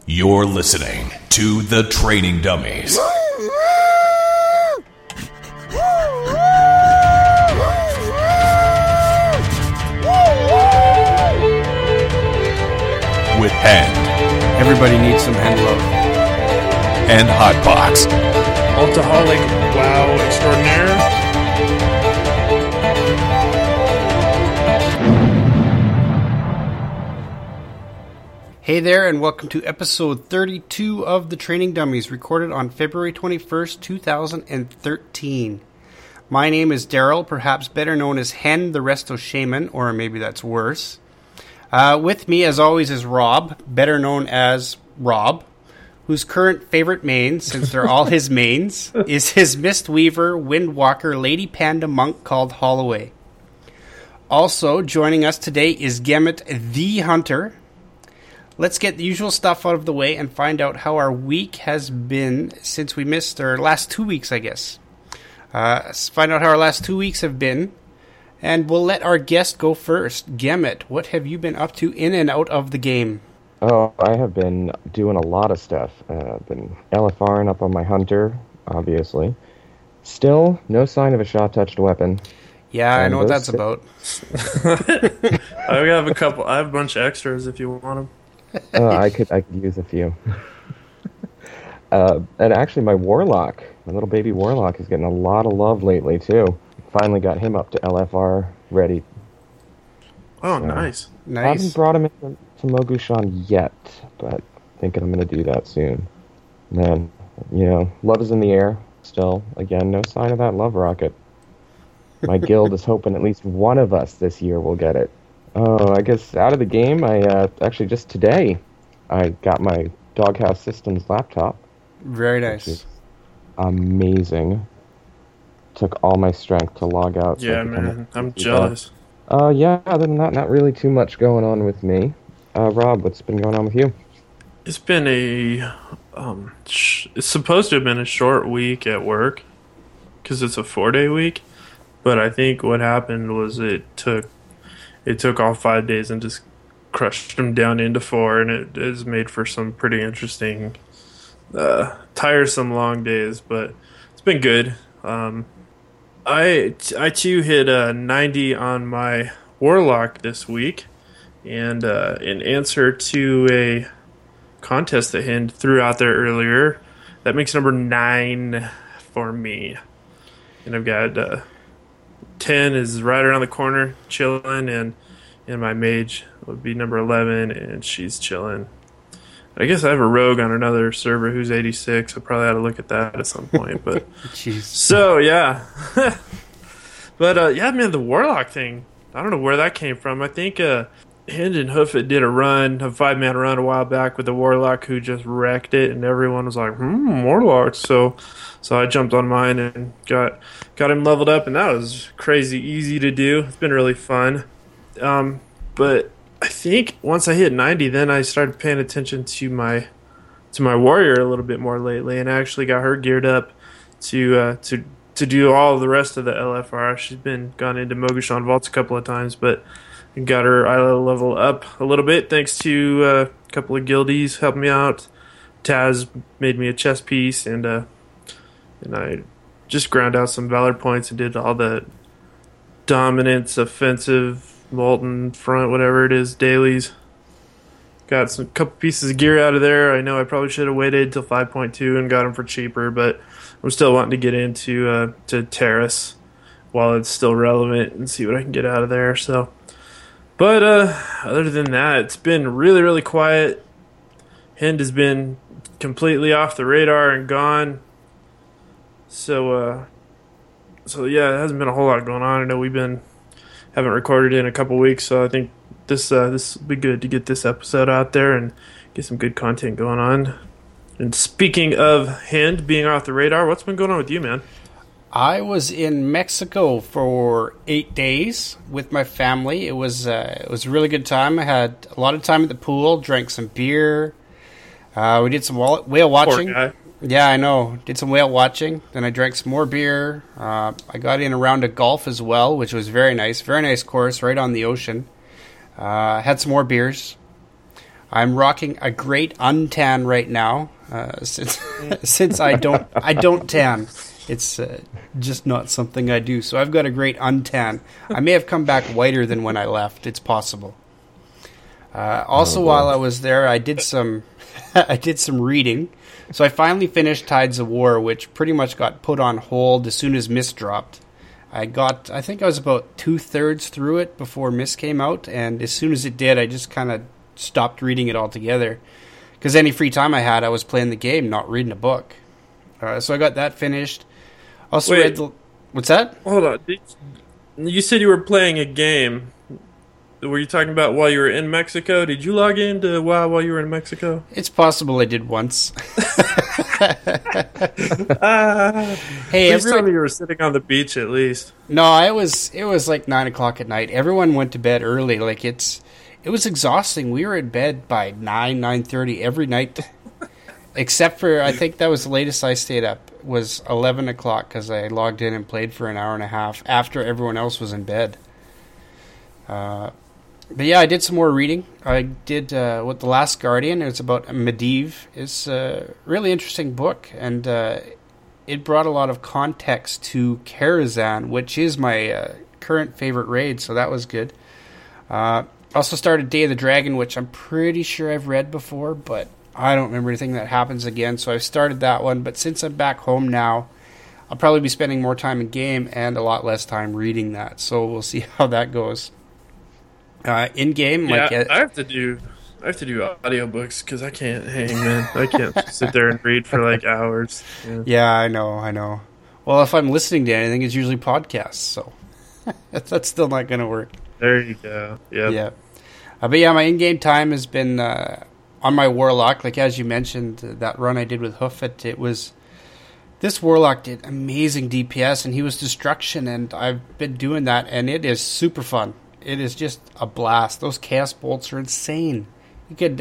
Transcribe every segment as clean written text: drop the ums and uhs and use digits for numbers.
You're listening to The Training Dummies. With Hen. Everybody needs some Hen love. And Hotbox. Alcoholic wow extraordinaire. Hey there, and welcome to episode 32 of The Training Dummies, recorded on February 21st, 2013. My name is Daryl, perhaps better known as Hen the Resto Shaman, or maybe that's worse. With me, as always, is Rob, better known as Rob, whose current favorite main, since they're all his mains, is his Mistweaver, Windwalker, Lady Panda monk called Holloway. Also, joining us today is Gemmet the Hunter. Let's get the usual stuff out of the way and find out how our week has been since we missed our last 2 weeks, I guess. Let's find out how our last 2 weeks have been. And we'll let our guest go first. Gemmet, what have you been up to in and out of the game? Oh, I have been doing a lot of stuff. I've been LFRing up on my Hunter, obviously. Still, no sign of a shot-touched weapon. Yeah, I know what that's about. I have a bunch of extras if you want them. I could use a few. And actually, my Warlock, my little baby Warlock, is getting a lot of love lately, too. Finally got him up to LFR ready. Oh, nice. I haven't brought him into Mogushan yet, but thinking I'm going to do that soon. Man, love is in the air still. Again, no sign of that love rocket. My guild is hoping at least one of us this year will get it. Oh, I guess out of the game, actually just today, I got my Doghouse Systems laptop. Very nice. Amazing. Took all my strength to log out. Yeah, man, I'm jealous. Yeah, other than that, not really too much going on with me. Rob, what's been going on with you? It's been it's supposed to have been a short week at work, because it's a 4-day week, but I think what happened was it took all 5 days and just crushed them down into 4, and it has made for some pretty interesting, tiresome long days, but it's been good. I too hit 90 on my Warlock this week, and in answer to a contest that Hen threw out there earlier, that makes number 9 for me. And I've got 10 is right around the corner, chilling, and my mage would be number 11, and she's chilling. I guess I have a rogue on another server who's 86. I probably ought to look at that at some point. But so yeah, but yeah, man, the Warlock thing. I don't know where that came from. I think Hen and Hoofit did a 5-man run a while back with the Warlock who just wrecked it, and everyone was like, Warlock. So I jumped on mine and got him leveled up, and that was crazy easy to do. It's been really fun. But I think once I hit 90, then I started paying attention to my warrior a little bit more lately, and I actually got her geared up to do all of the rest of the LFR. She's been gone into Mogushan Vaults a couple of times, but got her eye level up a little bit thanks to a couple of guildies helping me out. Taz made me a chess piece, and I just ground out some valor points and did all the dominance, offensive, molten front, whatever it is, dailies. Got a couple pieces of gear out of there. I know I probably should have waited till 5.2 and got them for cheaper, but I'm still wanting to get into to Terrace while it's still relevant and see what I can get out of there. So, but other than that, it's been really, really quiet. Hen has been completely off the radar and gone. So yeah, it hasn't been a whole lot going on. I know haven't recorded in a couple weeks, so I think this will be good to get this episode out there and get some good content going on. And speaking of Hen being off the radar, what's been going on with you, man? I was in Mexico for 8 days with my family. It was a really good time. I had a lot of time at the pool, drank some beer. We did some whale watching. Poor guy. Yeah, I know. Did some whale watching. Then I drank some more beer. I got in a round of golf as well, which was very nice. Very nice course, right on the ocean. Had some more beers. I'm rocking a great untan right now, since I don't tan. It's just not something I do. So I've got a great untan. I may have come back whiter than when I left. It's possible. Also, while I was there, I did some reading. So I finally finished Tides of War, which pretty much got put on hold as soon as Mist dropped. I think I was about 2/3 through it before Mist came out, and as soon as it did, I just kind of stopped reading it altogether. Because any free time I had, I was playing the game, not reading a book. So I got that finished. Also read what's that? Hold on. You said you were playing a game. Were you talking about while you were in Mexico? Did you log into WoW while you were in Mexico? It's possible I did once. Hey, please tell me you were sitting on the beach at least. No, it was like 9 o'clock at night. Everyone went to bed early. Like it was exhausting. We were in bed by 9:30 every night. Except for, I think that was the latest I stayed up, was 11 o'clock because I logged in and played for an hour and a half after everyone else was in bed. But yeah, I did some more reading. I did The Last Guardian. It's about Medivh. It's a really interesting book, and it brought a lot of context to Karazhan, which is my current favorite raid, so that was good. Also started Day of the Dragon, which I'm pretty sure I've read before, but I don't remember anything that happens again, so I've started that one. But since I'm back home now, I'll probably be spending more time in game and a lot less time reading that. So we'll see how that goes. In game, yeah, I have to do audiobooks because I can't hang, man. I can't sit there and read for like hours. Yeah, I know. Well, if I'm listening to anything, it's usually podcasts, so that's still not going to work. There you go. Yep. Yeah. But yeah, my in-game time has been on my Warlock. Like as you mentioned, that run I did with Hoofit, this Warlock did amazing DPS, and he was Destruction, and I've been doing that, and it is super fun. It is just a blast. Those Chaos Bolts are insane. You could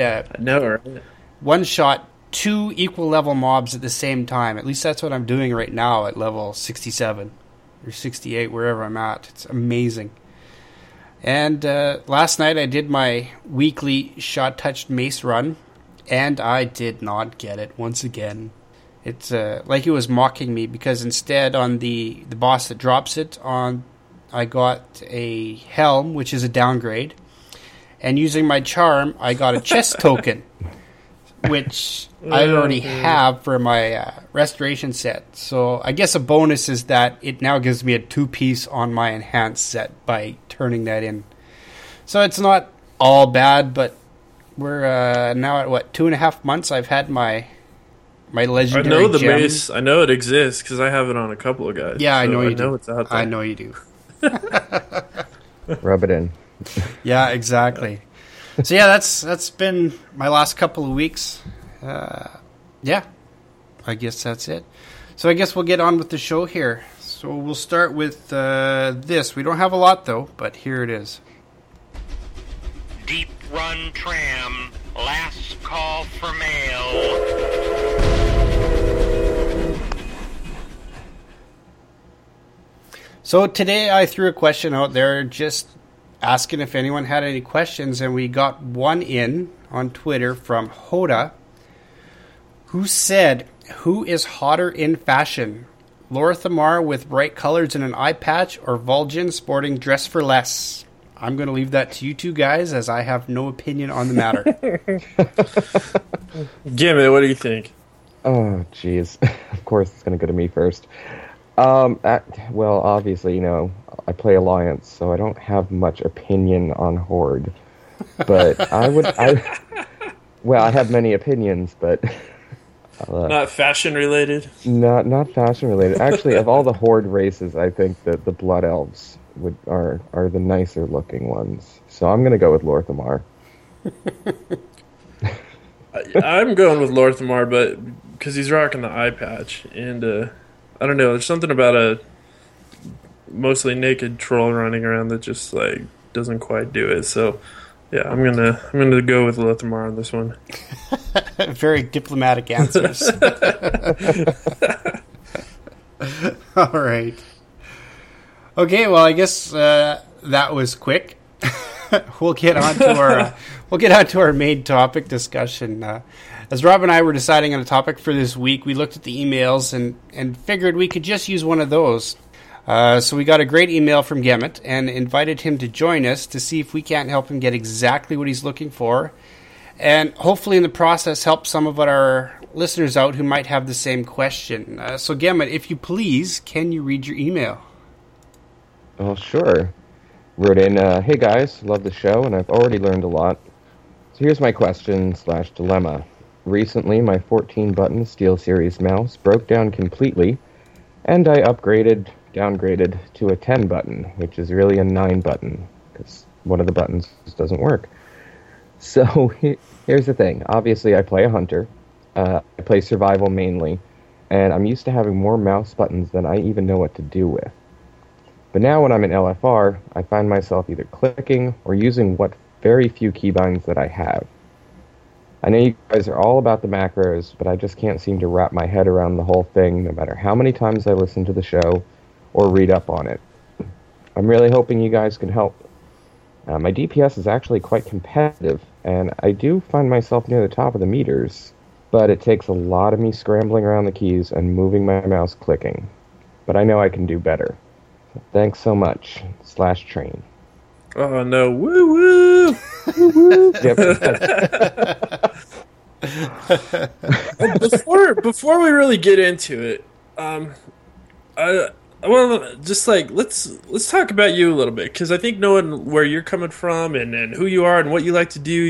one-shot 2 equal level mobs at the same time. At least that's what I'm doing right now at level 67 or 68, wherever I'm at. It's amazing. And last night I did my weekly shot-touched mace run, and I did not get it once again. It's like it was mocking me, because instead on the boss that drops it, I got a helm, which is a downgrade, and using my charm, I got a chest token, which I already have for my restoration set. So I guess a bonus is that it now gives me a 2-piece on my enhanced set by turning that in. So it's not all bad, but we're now at 2.5 months I've had my legendary I know the gem. mace. I know it exists because I have it on a couple of guys. Yeah, I know you do. I know it's out there. I know you do. Rub it in. Yeah, exactly. So yeah, that's been my last couple of weeks. Yeah, I guess that's it. So I guess we'll get on with the show here. So we'll start with this. We don't have a lot though, but here it is. Deep Run Tram, last call for mail. So today I threw a question out there just asking if anyone had any questions, and we got one in on Twitter from Hoda, who said, who is hotter in fashion? Lorthamar with bright colors and an eye patch, or Vol'jin sporting dress for less? I'm going to leave that to you two guys, as I have no opinion on the matter. Gimmet, what do you think? Oh, jeez. Of course it's going to go to me first. Well, obviously, I play Alliance, so I don't have much opinion on Horde. But I have many opinions, but... not fashion-related? Not fashion-related. Actually, of all the Horde races, I think that the Blood Elves are the nicer-looking ones. So I'm going to go with Lorthamar. I'm going with Lorthamar, but because he's rocking the eye patch, and... I don't know. There's something about a mostly naked troll running around that just doesn't quite do it. So, yeah, I'm gonna go with Lorthamar on this one. Very diplomatic answers. All right. Okay. Well, I guess that was quick. We'll get on to we'll get on to our main topic discussion. As Rob and I were deciding on a topic for this week, we looked at the emails and figured we could just use one of those. So we got a great email from Gemmet and invited him to join us to see if we can't help him get exactly what he's looking for, and hopefully in the process help some of our listeners out who might have the same question. So Gemmet, if you please, can you read your email? Oh, sure. Wrote in, hey guys, love the show, and I've already learned a lot. So here's my question/dilemma. Recently, my 14-button SteelSeries mouse broke down completely, and I downgraded to a 10-button, which is really a 9-button, because one of the buttons just doesn't work. So here's the thing. Obviously, I play a hunter. I play survival mainly, and I'm used to having more mouse buttons than I even know what to do with. But now when I'm in LFR, I find myself either clicking or using what very few keybinds that I have. I know you guys are all about the macros, but I just can't seem to wrap my head around the whole thing, no matter how many times I listen to the show or read up on it. I'm really hoping you guys can help. My DPS is actually quite competitive, and I do find myself near the top of the meters, but it takes a lot of me scrambling around the keys and moving my mouse clicking. But I know I can do better. So thanks so much. /train. Oh no! Woo woo! Before we really get into it, I want to just let's talk about you a little bit, because I think knowing where you're coming from and who you are and what you like to do,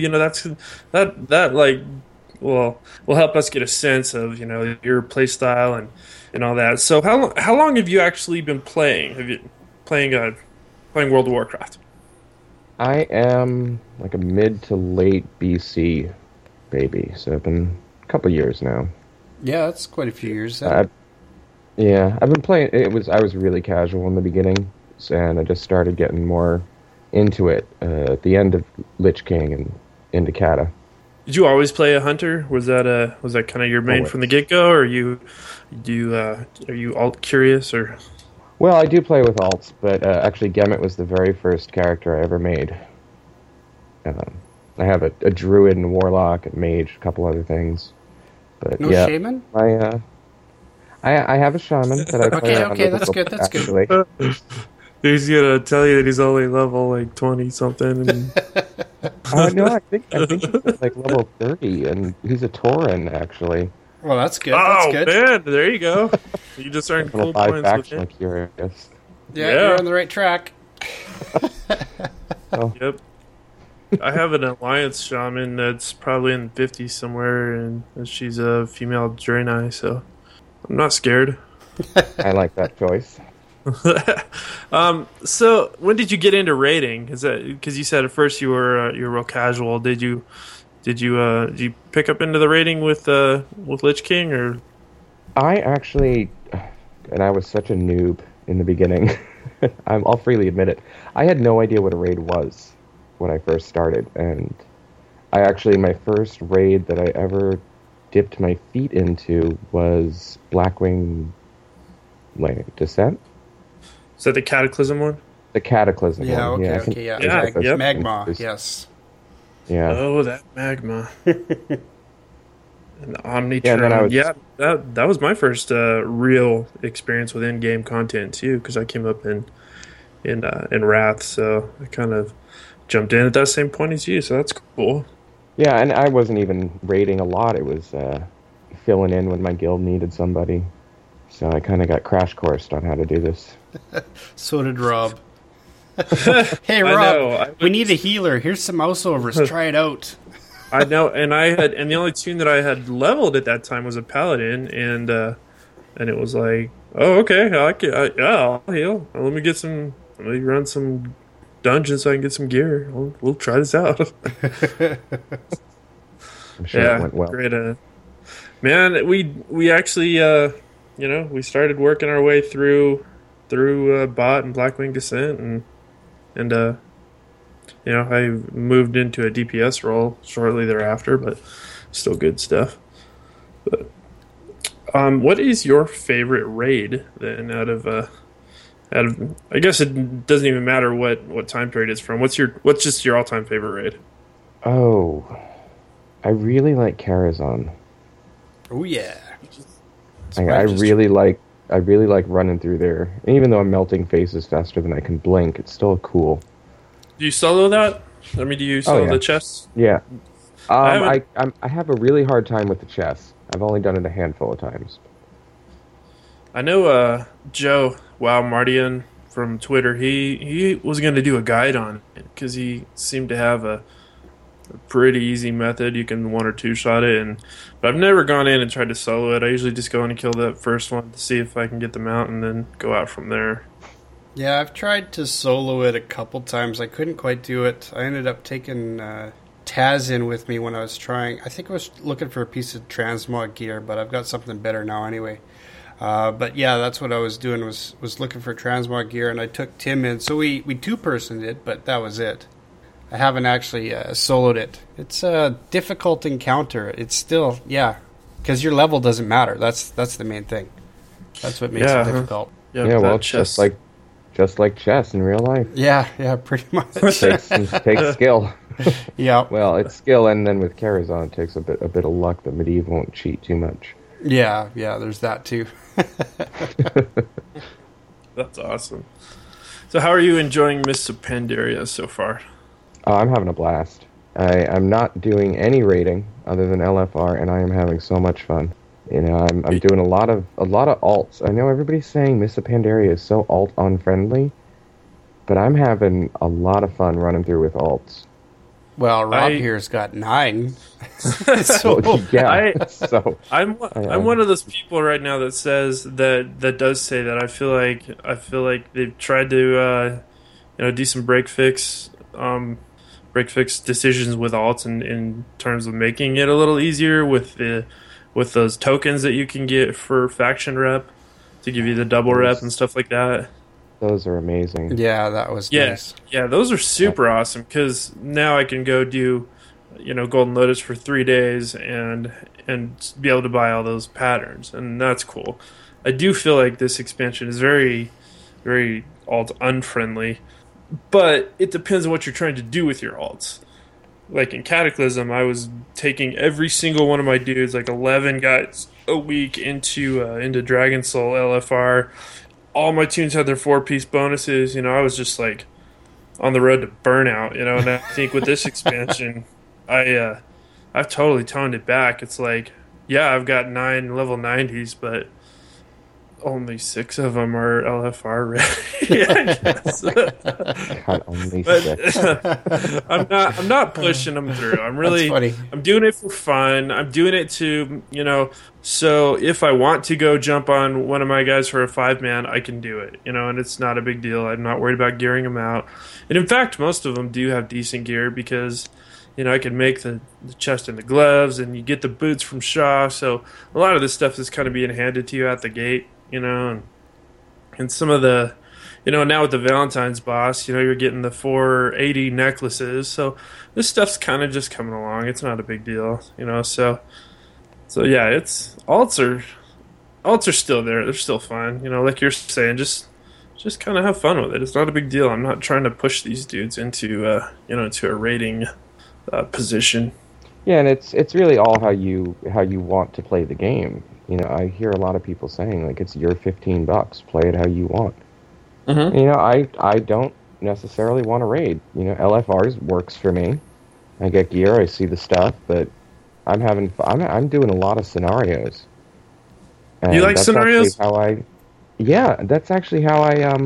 will help us get a sense of your play style and all that. So how long have you actually been playing? Have you playing World of Warcraft? I am like a mid to late BC baby, so I've been a couple years now. Yeah, that's quite a few years. I've been playing. I was really casual in the beginning, and I just started getting more into it at the end of Lich King and into Kata. Did you always play a hunter? Was that kind of your main Always. from the get go, or are you alt curious or? Well, I do play with alts, but actually Gemmet was the very first character I ever made. I have a druid and warlock and mage, a couple other things. But No yeah, shaman? I have a shaman that I play around Okay, with that's good, that's good. actually. He's gonna tell you that he's only level 20 something. And... No, I think he's like level 30, and he's a Tauren actually. Well, that's good. That's good. Man, there you go. You just earned Level cool 5 points with faction, him. curious. Yeah, Yeah. you're on the right track. Yep. I have an alliance shaman that's probably in the 50s somewhere, and she's a female Draenei, so I'm not scared. I like that choice. So when did you get into raiding? Is that because you said at first you were real casual? Did you pick up into the raiding with Lich King, or? I actually, and I was such a noob in the beginning. I'll freely admit it. I had no idea what a raid was when I first started, and my first raid that I ever dipped my feet into was Blackwing Descent. Is that the Cataclysm one? The Cataclysm Yeah, one. okay, yeah. Yeah, yep. Magma, yes. Yeah. Oh, that magma. And the Omnitron. Yeah, and then I was- that was my first real experience with in-game content too, because I came up in Wrath, so I kind of jumped in at that same point as you. So that's cool. Yeah, and I wasn't even raiding a lot. It was filling in when my guild needed somebody. So I kind of got crash coursed on how to do this. So did Rob. Hey, I Rob, know. we need a healer. Here's some mouse overs. Try it out. I know, and the only tune that I had leveled at that time was a paladin, and it was like, oh, okay, I'll heal. Let me run some dungeons so I can get some gear. We'll try this out. I'm sure it went well. Great. Man, we actually, we started working our way through Bot and Blackwing Descent, and I moved into a DPS role shortly thereafter, but still good stuff. But what is your favorite raid then? Out of I guess it doesn't even matter what time period it's from. What's just your all-time favorite raid? Oh, I really like Karazhan. Oh yeah. I really like running through there. And even though I'm melting faces faster than I can blink, it's still cool. Do you solo that? I mean, do you solo yeah. the chess? Yeah. I I have a really hard time with the chess. I've only done it a handful of times. I know Joe Mardian from Twitter. He was going to do a guide on it because he seemed to have a pretty easy method. You can 1 or 2 shot it, but I've never gone in and tried to solo it. I usually just go in and kill that first one to see if I can get them out, and then go out from there. Yeah, I've tried to solo it a couple times. I couldn't quite do it. I ended up taking Taz in with me when I was trying. I think I was looking for a piece of transmog gear, but I've got something better now anyway. But yeah, that's what I was doing, was looking for transmog gear, and I took Tim in. So we two-personed it, but that was it. I haven't actually soloed it. It's a difficult encounter. It's still, because your level doesn't matter. That's the main thing. That's what makes it difficult. Yeah, well, it's just like chess in real life. Yeah, pretty much. Takes skill. Yeah. Well, it's skill, and then with Karazhan, it takes a bit of luck that Medivh won't cheat too much. Yeah, there's that too. That's awesome. So how are you enjoying Mists of Pandaria so far? I'm having a blast. I'm not doing any raiding other than LFR, and I am having so much fun. You know, I'm doing a lot of alts. I know everybody's saying Mists of Pandaria is so alt unfriendly, but I'm having a lot of fun running through with alts. Well, Rob here's got 9. So, I'm one of those people right now that says that does say that. I feel like they've tried to do some break fix decisions with alts in terms of making it a little easier with those tokens that you can get for faction rep to give you the double rep and stuff like that. Those are amazing. Yeah, that was nice. Yeah, those are super awesome because now I can go do, Golden Lotus for 3 days and be able to buy all those patterns, and that's cool. I do feel like this expansion is very, very alt unfriendly, but it depends on what you're trying to do with your alts. Like in Cataclysm, I was taking every single one of my dudes, like 11 guys a week, into Dragon Soul LFR. All my tunes had their 4-piece bonuses. I was just like on the road to burnout. And I think with this expansion, I've totally toned it back. It's like, I've got 9 level 90s, but only 6 of them are LFR ready. I guess. God, only 6. I'm not pushing them through. I'm doing it for fun. I'm doing it to, so if I want to go jump on one of my guys for a 5-man, I can do it, and it's not a big deal. I'm not worried about gearing them out. And in fact, most of them do have decent gear because, I can make the chest and the gloves, and you get the boots from Shaw. So a lot of this stuff is kind of being handed to you at the gate. And some of the, now with the Valentine's boss, you're getting the 480 necklaces. So this stuff's kind of just coming along. It's not a big deal, So yeah, alts are still there. They're still fun. Like you're saying, just kind of have fun with it. It's not a big deal. I'm not trying to push these dudes into into a rating position. Yeah, and it's really all how you want to play the game. I hear a lot of people saying, like, it's your $15, play it how you want. Mm-hmm. I don't necessarily want to raid. LFRs works for me. I get gear, I see the stuff, but I'm having fun. I'm doing a lot of scenarios. And you like scenarios? That's actually how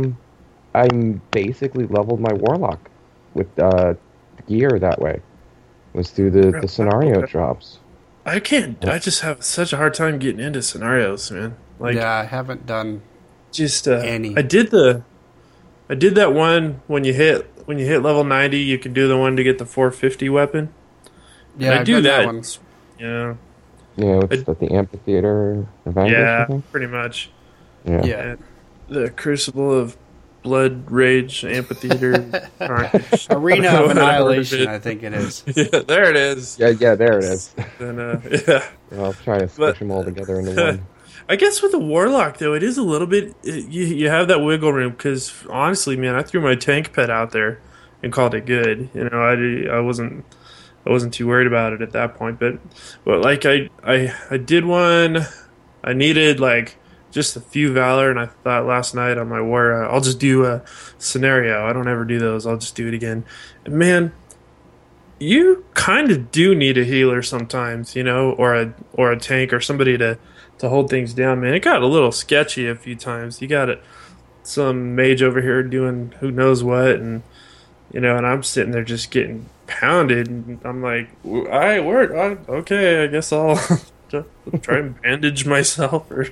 I'm basically leveled my Warlock with gear that way. Was through the scenario drops. I can't. I just have such a hard time getting into scenarios, man. Like, I haven't done just any. I did that one when you hit level 90. You can do the one to get the 450 weapon. Yeah, I do that one. Yeah. Yeah, it's the amphitheater event. Yeah, pretty much. Yeah. The Crucible of Blood Rage Amphitheater Arena of Annihilation, I think it is. Yeah, there it is. Yeah, there it is. And, I'll try to squish them all together into one. I guess with the Warlock, though, it is a little bit... You have that wiggle room, because honestly, man, I threw my tank pet out there and called it good. I I wasn't too worried about it at that point. But like I did one. I needed like just a few Valor, and I thought last night on my war, I'll just do a scenario. I don't ever do those. I'll just do it again. And man, you kind of do need a healer sometimes, or a tank or somebody to hold things down, man. It got a little sketchy a few times. You got some mage over here doing who knows what, and and I'm sitting there just getting pounded, and I'm like, all right, okay, I guess I'll try and bandage myself. Or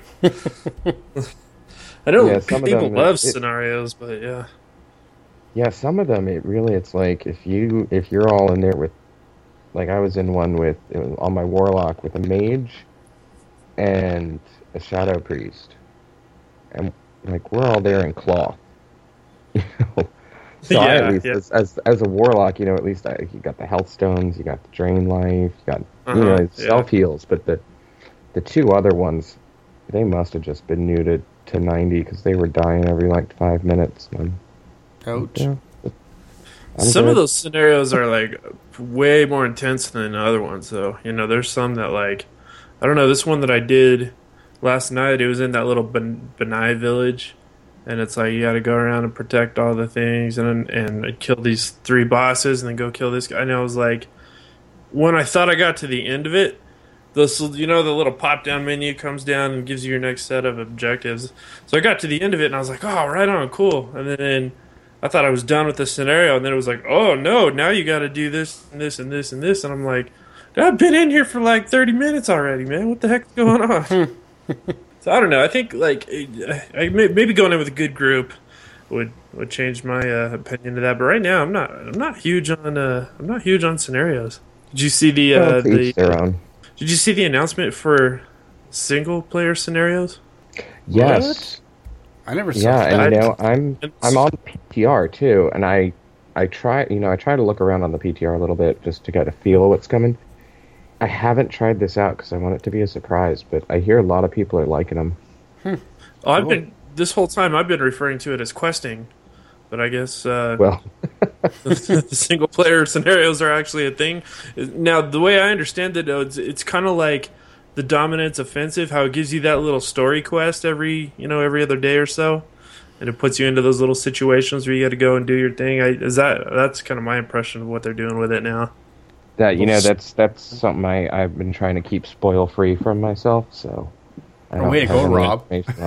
I know people love scenarios, but yeah. Yeah, some of them it's like if you're all in there with, like I was in one with on my warlock with a mage and a shadow priest, and like we're all there in cloth. So yeah, I, at least as a warlock, at least you got the health stones, you got the drain life, you got self heals, but the two other ones, they must have just been neutered to 90 because they were dying every like 5 minutes. Ouch. Yeah. Some of those scenarios are like way more intense than other ones, though. There's some that like, I don't know, this one that I did last night, it was in that little Benai village, and it's like you got to go around and protect all the things, and kill these 3 bosses, and then go kill this guy. And I was like, when I thought I got to the end of it, the little pop-down menu comes down and gives you your next set of objectives. So I got to the end of it, and I was like, oh, right on, cool. And then I thought I was done with the scenario, and then it was like, oh, no, now you got to do this and this and this and this. And I'm like, I've been in here for like 30 minutes already, man. What the heck's going on? So I don't know. I think like maybe going in with a good group would change my opinion to that. But right now, I'm not huge on scenarios. Did you see Did you see the announcement for single player scenarios? Yes. What? I never saw that. Yeah, and I'm on PTR too, and I try to look around on the PTR a little bit just to get a feel of what's coming. I haven't tried this out because I want it to be a surprise, but I hear a lot of people are liking them. This whole time I've been referring to it as questing, but I guess well, the single player scenarios are actually a thing. Now, the way I understand it, it's kind of like the Dominance Offensive, how it gives you that little story quest every other day or so, and it puts you into those little situations where you got to go and do your thing. That's kind of my impression of what they're doing with it now. That's something I've been trying to keep spoil free from myself. So, way to go, Rob.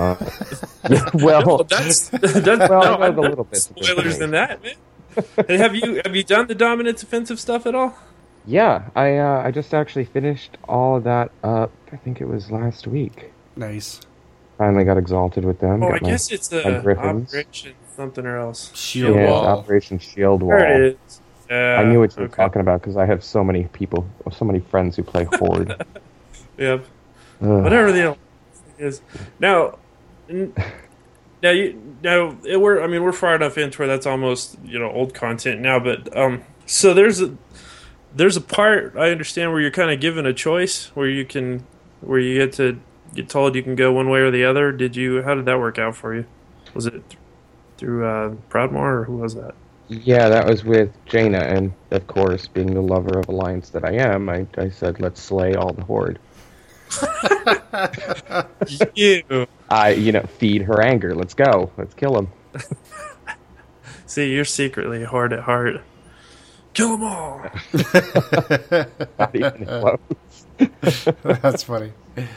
Well, that's well, I know the little bits. Spoilers than that, man. And have you done the Dominance Offensive stuff at all? Yeah, I just actually finished all of that up. I think it was last week. Nice. Finally got exalted with them. I guess it's the Operation something or else. Shield Wall. Operation Shield Wall. There it is. I knew what you were talking about because I have so many friends who play Horde. Yep. Whatever the thing is. Now we're far enough into where that's almost old content now. But so there's a part I understand where you're kind of given a choice where you get to get told you can go one way or the other. How did that work out for you? Was it through Proudmoore, or who was that? Yeah, that was with Jaina, and of course, being the lover of Alliance that I am, I said, let's slay all the Horde. Feed her anger. Let's go. Let's kill them. See, you're secretly Horde at heart. Kill them all. Not even close. That's funny.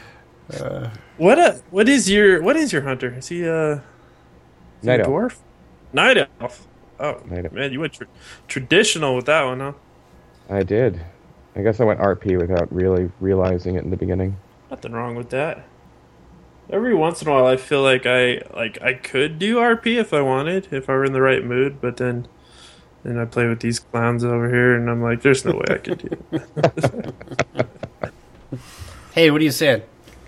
What is your hunter? Is he a dwarf? Night elf. Oh, man, you went traditional with that one, huh? I did. I guess I went RP without really realizing it in the beginning. Nothing wrong with that. Every once in a while, I feel like I could do RP if I wanted, if I were in the right mood, but then I play with these clowns over here, and I'm like, there's no way I could do it. Hey, what are you saying?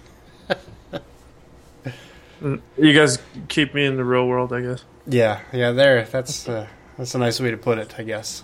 You guys keep me in the real world, I guess. Yeah, there. That's a nice way to put it, I guess.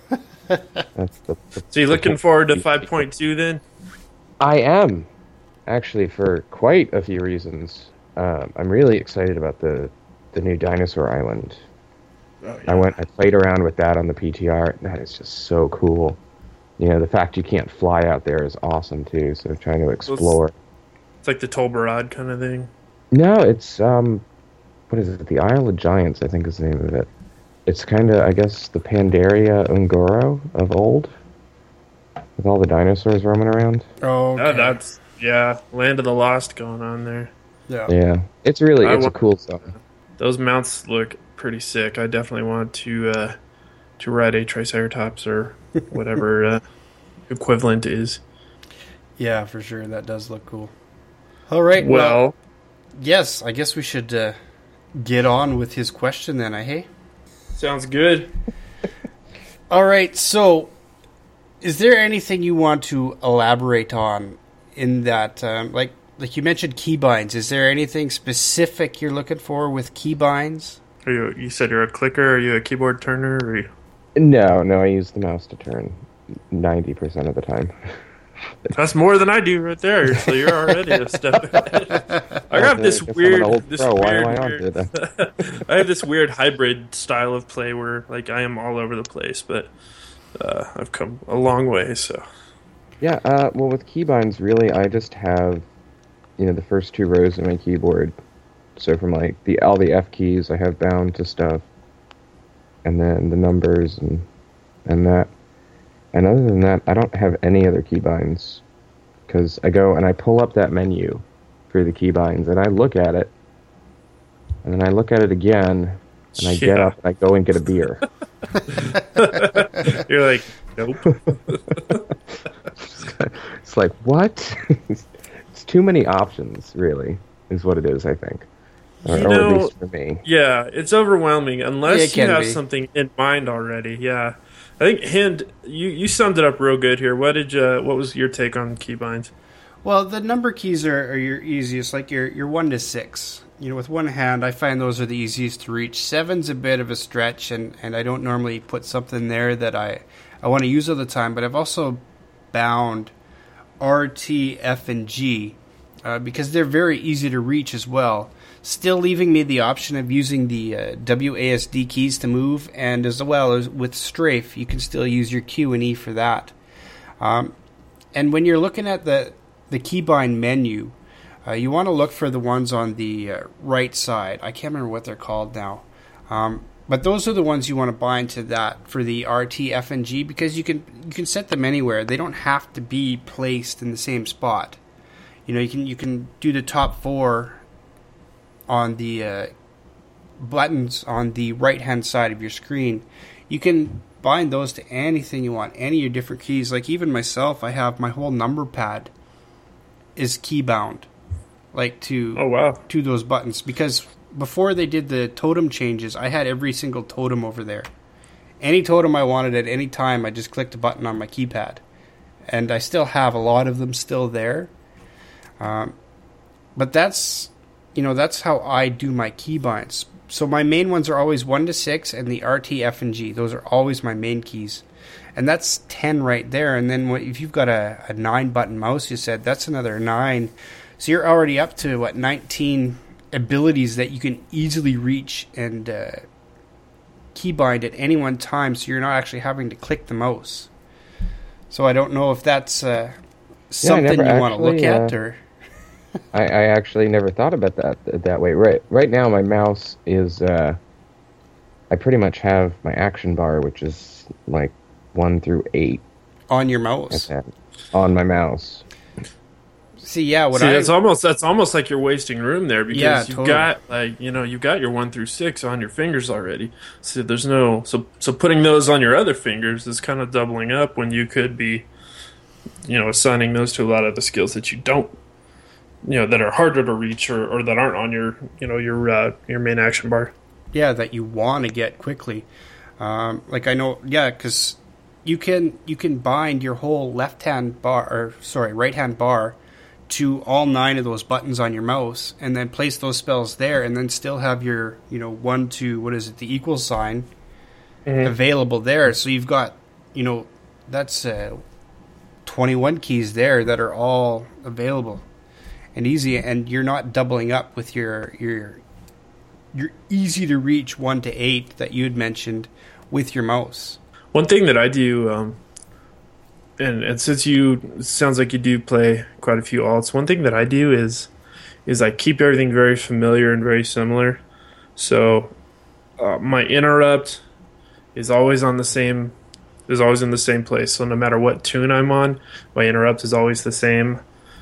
So you looking forward to 5.2 then? I am, actually, for quite a few reasons. I'm really excited about the new Dinosaur Island. Oh, yeah. I played around with that on the PTR. That is just so cool. The fact you can't fly out there is awesome too. So trying to explore. It's like the Tolbarad kind of thing. No, it's what is it? The Isle of Giants, I think is the name of it. It's kind of, I guess, the Pandaria Ungoro of old, with all the dinosaurs roaming around. Oh, okay. That's Land of the Lost going on there. Yeah, it's a cool zone. Those mounts look pretty sick. I definitely want to ride a Triceratops or whatever equivalent is. Yeah, for sure. That does look cool. All right. Well, yes, I guess we should get on with his question then, hey? sounds good. All right. So, is there anything you want to elaborate on in that, like you mentioned keybinds? Is there anything specific you're looking for with keybinds? You said you're a clicker? Are you a keyboard turner? Or No, I use the mouse to turn 90% of the time. That's more than I do right there. So you're already a step ahead. I have this weird, I have this weird hybrid style of play where like I am all over the place, but I've come a long way. So yeah, well, with keybinds, really, I just have the first two rows of my keyboard. So from like all the F keys, I have bound to stuff, and then the numbers and that. And other than that, I don't have any other keybinds, because I go and I pull up that menu for the keybinds, and I look at it, and then I look at it again, and I get up and I go and get a beer. You're like, nope. It's like, what? It's too many options, really, is what it is, I think. Or at least for me. Yeah, it's overwhelming unless you have something in mind already. Yeah. I think, Hind, you summed it up real good here. What was your take on keybinds? Well, the number keys are your easiest, like your 1 to 6. With one hand, I find those are the easiest to reach. 7's a bit of a stretch, and I don't normally put something there that I want to use all the time. But I've also bound R, T, F, and G because they're very easy to reach as well. Still leaving me the option of using the WASD keys to move, and as well as with strafe, you can still use your Q and E for that. And when you're looking at the keybind menu, you want to look for the ones on the right side. I can't remember what they're called now. But those are the ones you want to bind to that for the R, T, F, and G, because you can set them anywhere. They don't have to be placed in the same spot. You can do the top 4 on the buttons on the right-hand side of your screen. You can bind those to anything you want, any of your different keys. Like even myself, I have my whole number pad is key bound, like to those buttons, because before they did the totem changes, I had every single totem over there. Any totem I wanted at any time, I just clicked a button on my keypad, and I still have a lot of them still there. But that's how I do my keybinds. So my main ones are always 1 to 6 and the R, T, F, and G. Those are always my main keys. And that's 10 right there. And then if you've got a 9-button mouse, you said, that's another 9. So you're already up to, 19 abilities that you can easily reach and keybind at any one time, so you're not actually having to click the mouse. So I don't know if that's something you want to look at, or... I actually never thought about that way. Right now, my mouse is... I pretty much have my action bar, which is like 1 through 8. On your mouse? On my mouse. That's almost like you're wasting room there, because totally. you've got your 1 through 6 on your fingers already. So there's no so putting those on your other fingers is kind of doubling up when you could be, assigning those to a lot of the skills that you don't, that are harder to reach or that aren't on your your main action bar. Yeah, that you want to get quickly. Because you can bind your whole right-hand bar to all 9 of those buttons on your mouse, and then place those spells there, and then still have your 1 to the equal sign available there. So you've got that's 21 keys there that are all available and easy, and you're not doubling up with your easy to reach 1 to 8 that you had mentioned with your mouse. One thing that I do and since it sounds like you do play quite a few alts, one thing that I do is I keep everything very familiar and very similar. So my interrupt is always in the same place. So no matter what tune I'm on, my interrupt is always the same.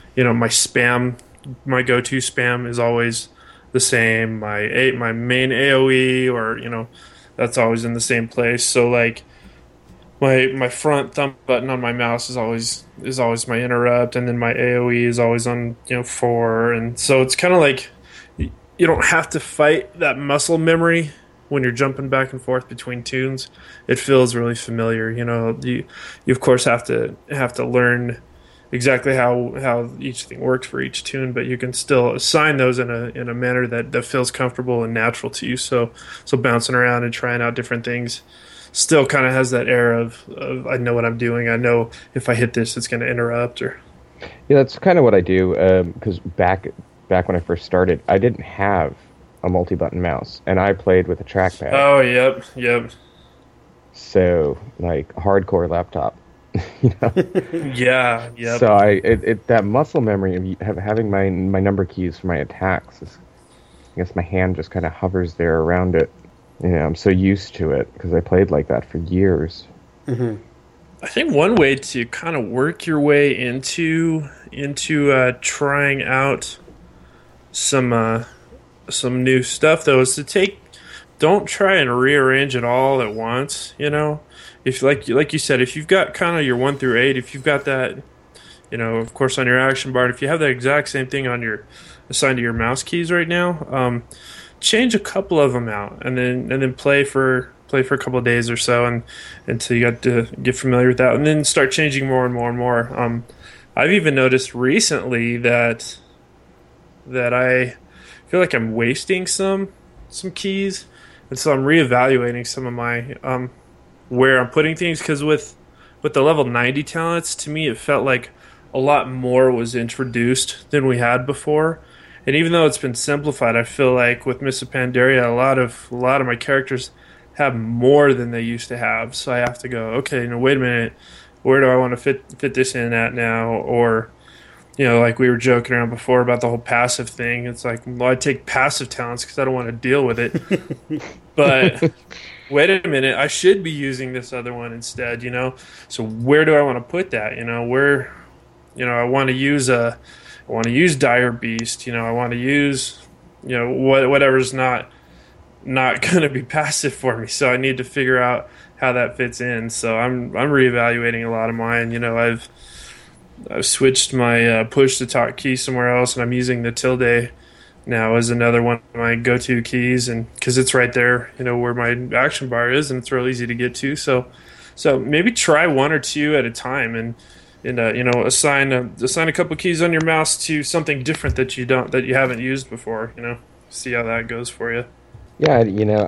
My go-to spam is always the same. My main AOE, or that's always in the same place. So like my front thumb button on my mouse is always my interrupt, and then my AOE is always on 4, and so it's kind of like you don't have to fight that muscle memory when you're jumping back and forth between tunes. It feels really familiar. You of course have to learn exactly how each thing works for each tune, but you can still assign those in a manner that feels comfortable and natural to you. So bouncing around and trying out different things still kind of has that air of I know what I'm doing. I know if I hit this, it's going to interrupt. Or yeah, that's kind of what I do. Because back when I first started, I didn't have a multi-button mouse, and I played with a trackpad. Oh, yep. So like hardcore laptop. Yeah, yep. So that muscle memory of having my number keys for my attacks is, I guess my hand just kind of hovers there around it. I'm so used to it because I played like that for years. Mm-hmm. I think one way to kind of work your way into trying out some new stuff though is to don't try and rearrange it all at once. If like you said, if you've got kind of your 1 through 8, if you've got that, of course on your action bar, if you have that exact same thing on your assigned to your mouse keys right now, change a couple of them out and then play for a couple of days or so, and until you got to get familiar with that, and then start changing more and more and more. I've even noticed recently that I feel like I'm wasting some keys, and so I'm reevaluating some of my where I'm putting things, because with the level 90 talents, to me it felt like a lot more was introduced than we had before. And even though it's been simplified, I feel like with Mists of Pandaria, a lot of my characters have more than they used to have. So I have to go, okay, wait a minute, where do I want to fit this in at now? Or, like we were joking around before about the whole passive thing. It's like, well, I take passive talents because I don't want to deal with it. But wait a minute, I should be using this other one instead, So where do I want to put that? Where, I want to use Dire Beast, I want to use, whatever's not going to be passive for me. So I need to figure out how that fits in. So I'm reevaluating a lot of mine. I've switched my push to talk key somewhere else, and I'm using the tilde now as another one of my go-to keys, and because it's right there, where my action bar is, and it's real easy to get to. So maybe try one or two at a time, and assign a couple news on your mouse to something different that you haven't used before. See how that goes for you. Yeah,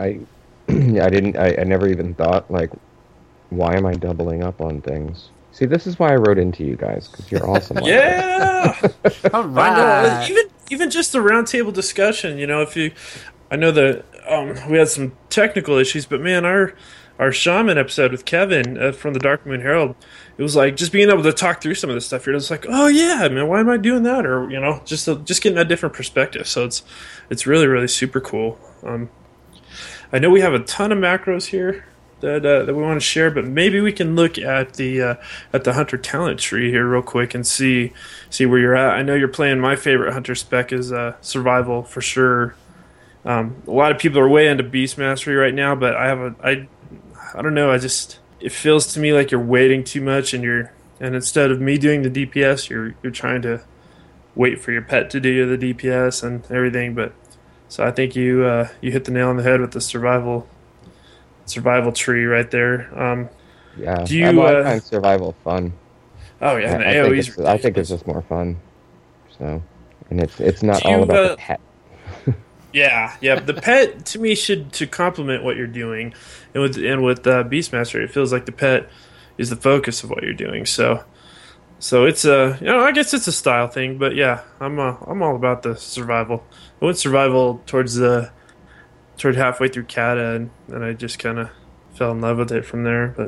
I never even thought, like, why am I doubling up on things? See, this is why I wrote into you guys, because you're awesome. Like yeah. All right. I know, even just the roundtable discussion. I know that we had some technical issues, but man, our shaman episode with Kevin from the Dark Moon Herald, it was like just being able to talk through some of this stuff. You're just like, oh yeah, man, why am I doing that? Or just getting a different perspective. So it's really, really super cool. I know we have a ton of macros here that we want to share, but maybe we can look at the hunter talent tree here real quick and see where you're at. I know you're playing my favorite hunter spec is survival for sure. A lot of people are way into beast mastery right now, but I don't know. It feels to me like you're waiting too much, and instead of me doing the DPS, you're trying to wait for your pet to do the DPS and everything. But so I think you hit the nail on the head with the survival tree right there. Yeah, do you I find survival fun. Oh yeah, and the AoE's I think it's just more fun. So, and it's not all about the pet. Yeah. The pet to me should complement what you're doing, and with Beastmaster, it feels like the pet is the focus of what you're doing. So it's I guess it's a style thing, but yeah, I'm all about the survival. I went survival toward halfway through Kata, and I just kind of fell in love with it from there. But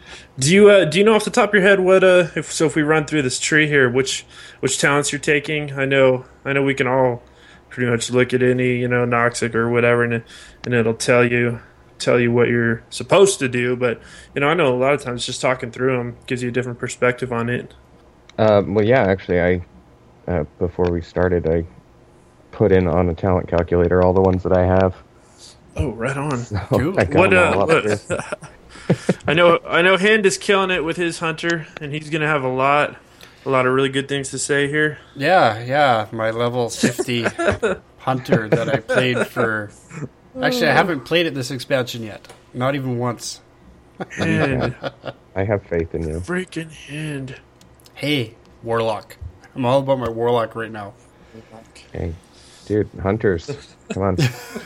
Do you know off the top of your head what if we run through this tree here, which talents you're taking? I know we can all pretty much look at any Noxic or whatever, and it'll tell you what you're supposed to do. But I know a lot of times just talking through them gives you a different perspective on it. Well, yeah, actually, I before we started, I put in on a talent calculator all the ones that I have. Oh, right on. So Cool. I got them all up here. I know Hand is killing it with his hunter, and he's gonna have a lot of really good things to say here. Yeah, my level 50 hunter that I played for. Actually, I haven't played it this expansion yet. Not even once. Hand, I have faith in you. freaking Hand. Hey, Warlock. I'm all about my Warlock right now. Hey, dude, hunters, come on.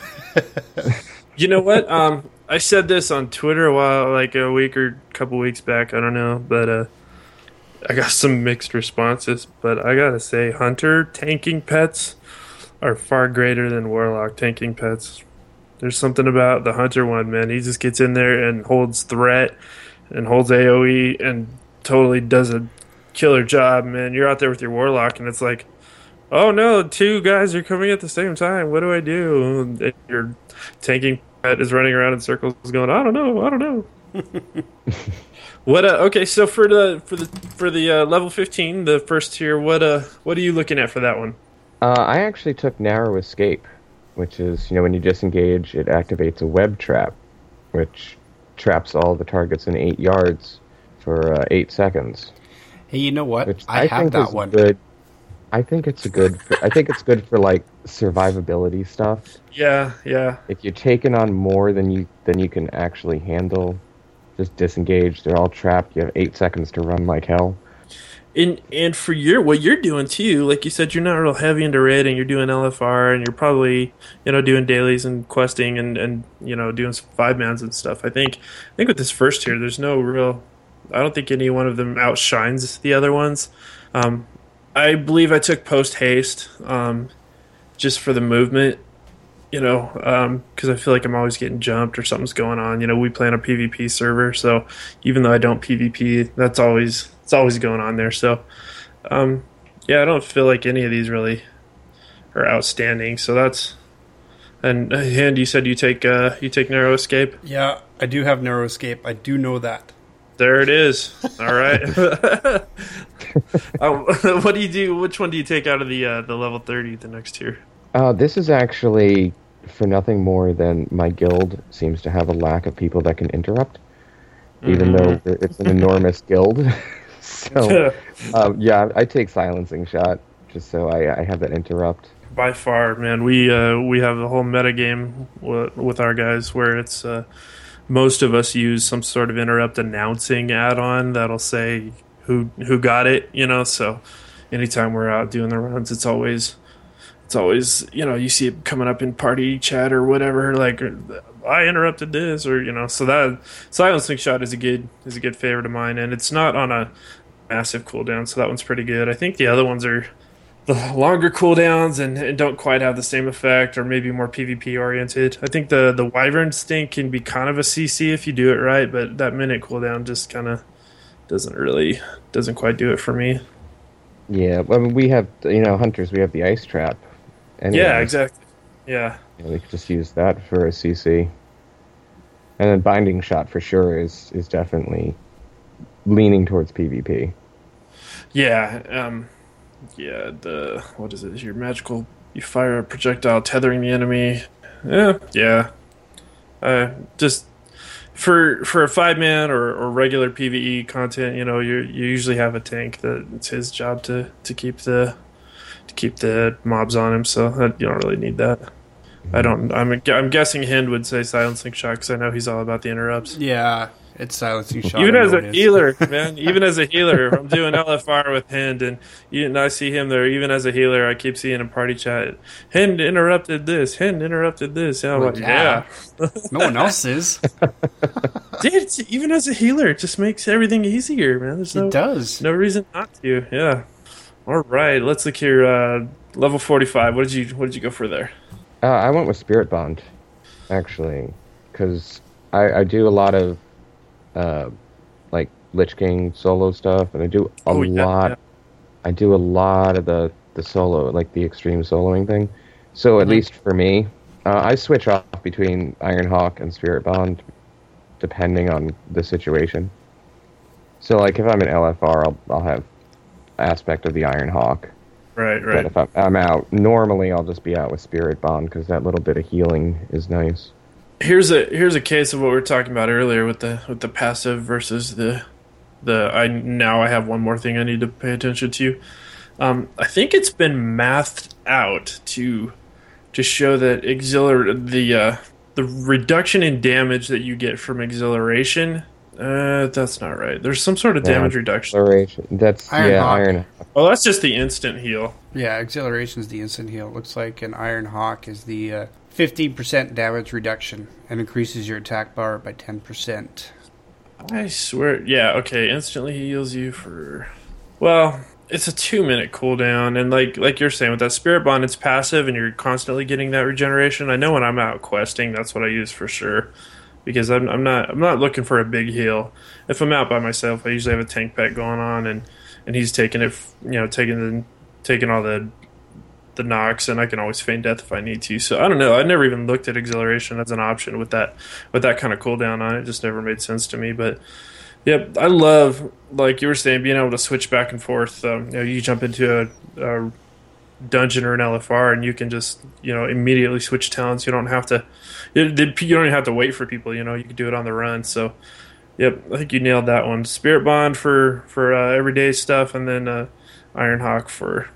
You know what? I said this on Twitter a week or a couple weeks back. I don't know, but I got some mixed responses. But I gotta say, hunter tanking pets are far greater than warlock tanking pets. There's something about the hunter one, man. He just gets in there and holds threat and holds AoE and totally does a killer job, man. You're out there with your warlock, and it's like, oh no, two guys are coming at the same time. What do I do? And your tanking pet is running around in circles, going, I don't know. What? Okay, so for the level 15, the first tier, what are you looking at for that one? I actually took Narrow Escape, which is, when you disengage, it activates a web trap, which traps all the targets in 8 yards for 8 seconds. Hey, you know what? Which I have think that is one. Good. I think it's good for like survivability stuff. Yeah. If you're taking on more than you can actually handle, just disengage. They're all trapped. You have 8 seconds to run like hell. And for what you're doing too, like you said, you're not real heavy into raid, and you're doing LFR, and you're probably doing dailies and questing and doing some 5-mans and stuff. I think with this first tier, there's no real. I don't think any one of them outshines the other ones. I believe I took post haste just for the movement, because I feel like I'm always getting jumped or something's going on. We play on a PvP server, so even though I don't PvP, it's always going on there. So, I don't feel like any of these really are outstanding. So that's. And you said you take Narrow Escape. Yeah, I do have Narrow Escape. I do know that. There it is. All right. What do you do? Which one do you take out of the level 30, the next tier? This is actually for nothing more than my guild seems to have a lack of people that can interrupt, even though it's an enormous guild. So, I take Silencing Shot just so I have that interrupt. By far, man, we have a whole meta game with our guys where it's most of us use some sort of interrupt announcing add-on that'll say who got it, So anytime we're out doing the runs, it's always you see it coming up in party chat or whatever, like I interrupted this, or so that Silencing Shot is a good favorite of mine, and it's not on a massive cooldown, so that one's pretty good. I think the other ones are the longer cooldowns and don't quite have the same effect, or maybe more PvP oriented. I think the Wyvern Stink can be kind of a CC if you do it right, but that minute cooldown just kind of doesn't quite do it for me. Yeah, I mean, we have hunters. We have the Ice Trap. Anyway. Yeah, exactly. Yeah, we could just use that for a CC, and then Binding Shot for sure is definitely leaning towards PvP. Yeah. What is it? Your magical. You fire a projectile tethering the enemy. Yeah. Just for a 5-man or regular PvE content, you usually have a tank that it's his job to keep the mobs on him. So you don't really need that. I'm guessing Hind would say Silencing Shot because I know he's all about the interrupts. Yeah, it's Silencing Shot. Even as a healer, man. Even as a healer, I'm doing LFR with Hind, and I see him there. Even as a healer, I keep seeing in party chat, Hind interrupted this. Hind interrupted this. And I'm like, yeah. No one else is. Dude, even as a healer, it just makes everything easier, man. It does. No reason not to. Yeah. All right, let's look here. Level 45. What did you go for there? I went with Spirit Bond, actually, because I do a lot of like Lich King solo stuff, and I do a lot. Yeah. I do a lot of the solo, like the extreme soloing thing. So at least for me, I switch off between Ironhawk and Spirit Bond, depending on the situation. So like if I'm in LFR, I'll have aspect of the Ironhawk. Right. But if I'm out, normally I'll just be out with Spirit Bond because that little bit of healing is nice. Here's a case of what we were talking about earlier with the passive versus the I have one more thing I need to pay attention to. I think it's been mathed out to show that the reduction in damage that you get from exhilaration. That's not right. There's some sort of damage reduction. Exhilaration. That's Iron. Oh, that's just the instant heal. Yeah, Exhilaration is the instant heal. Looks like an Iron Hawk is the 15% damage reduction and increases your attack bar by 10%. I swear, yeah, okay. Instantly heals you for, well, it's a 2-minute cooldown, and like you're saying with that Spirit Bond, it's passive, and you're constantly getting that regeneration. I know when I'm out questing, that's what I use for sure, because I'm not looking for a big heal. If I'm out by myself, I usually have a tank pet going on, and he's taking it, taking all the knocks, and I can always feign death if I need to. So I don't know. I never even looked at exhilaration as an option with that kind of cooldown on it. It just never made sense to me. But yep, I love, like you were saying, being able to switch back and forth. You jump into a dungeon or an LFR, and you can just immediately switch talents. You don't have to. You don't even have to wait for people. You can do it on the run. So yep, I think you nailed that one. Spirit Bond for everyday stuff, and then Ironhawk for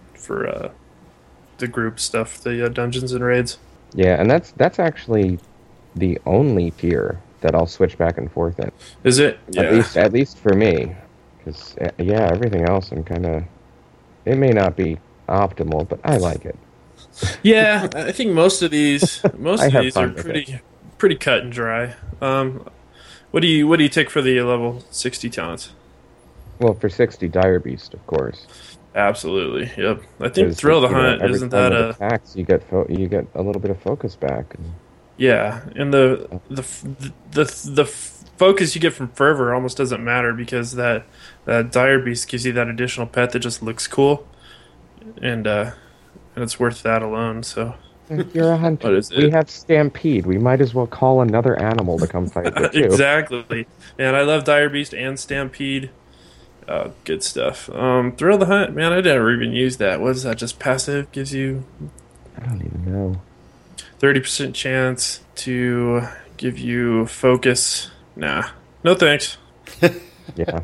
the group stuff, the dungeons and raids. Yeah, and that's actually the only tier that I'll switch back and forth in. Is it? Yeah. At least for me, because everything else I'm kind of. It may not be optimal, but I like it. Yeah, I think most of these are it. pretty cut and dry. What do you take for the level 60 talents? Well, for 60, Dire Beast, of course. Absolutely, yep. I think Thrill the Hunt, isn't that a attacks? You get a little bit of focus back. Yeah, and the focus you get from Fervor almost doesn't matter because that Dire Beast gives you that additional pet that just looks cool, and it's worth that alone. So you're a hunter. We have Stampede. We might as well call another animal to come fight with you. Exactly. And I love Dire Beast and Stampede. Good stuff. Thrill the Hunt, man, I never even used that. What is that? Just passive? Gives you... I don't even know. 30% chance to give you focus. Nah. No thanks. Yeah.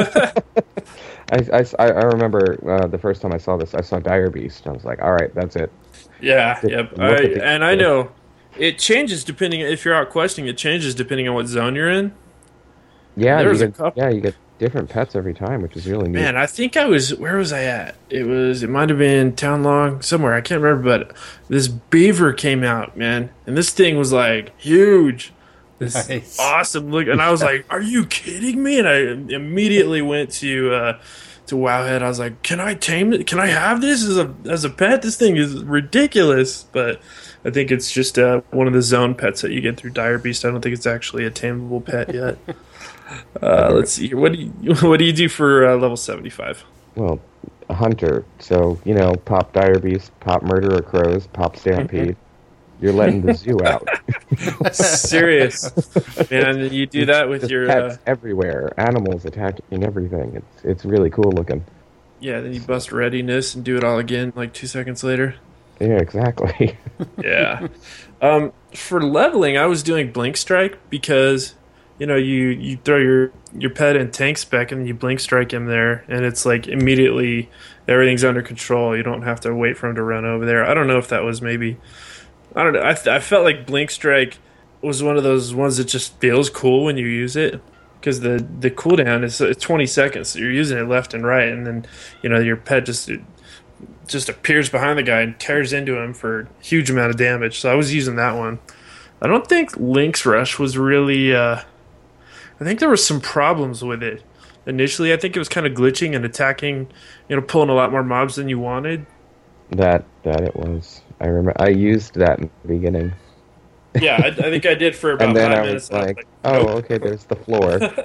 I remember the first time I saw this, I saw Dire Beast. I was like, all right, that's it. Yeah, yep. I know. It changes depending... If you're out questing, it changes depending on what zone you're in. Yeah, you get different pets every time, which is really neat. Man, I think where was I at? It might have been Townlong, somewhere, I can't remember, but this beaver came out, man, and this thing was like huge. This awesome look, and I was like, are you kidding me? And I immediately went to Wowhead. I was like, can I tame it? Can I have this as a pet? This thing is ridiculous. But I think it's just one of the zone pets that you get through Dire Beast. I don't think it's actually a tameable pet yet. Let's see. What do you do for level 75? Well, a hunter. So pop Dire Beast, pop Murderer Crows, pop Stampede. You're letting the zoo out. Serious, man. You do that with your pets everywhere, animals attacking everything. It's really cool looking. Yeah, then you bust readiness and do it all again like 2 seconds later. Yeah, exactly. Yeah. For leveling, I was doing Blink Strike because you throw your pet in tank spec and you Blink Strike him there, and it's like immediately everything's under control. You don't have to wait for him to run over there. I don't know if that was maybe. I don't know. I felt like Blink Strike was one of those ones that just feels cool when you use it because the cooldown is 20 seconds. So you're using it left and right, and then your pet just appears behind the guy and tears into him for a huge amount of damage. So I was using that one. I don't think Link's Rush was really. I think there were some problems with it initially. I think it was kind of glitching and attacking, pulling a lot more mobs than you wanted. That it was. I remember I used that in the beginning. Yeah, I think I did for about and then 5 I minutes. Was like, oh, okay, there's the floor.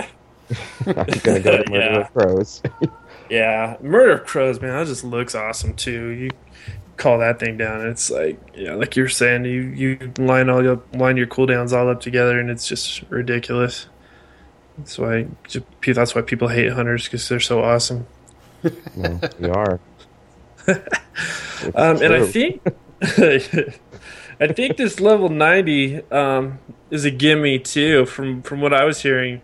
I'm gonna go to Murder of Crows. Yeah, Murder of Crows, man, that just looks awesome too. You call that thing down, and it's like, yeah, like you're saying, you line your cooldowns all up together, and it's just ridiculous. That's why people hate hunters, because they're so awesome. Well, we are. And I think I think this level 90 is a gimme too. From what I was hearing,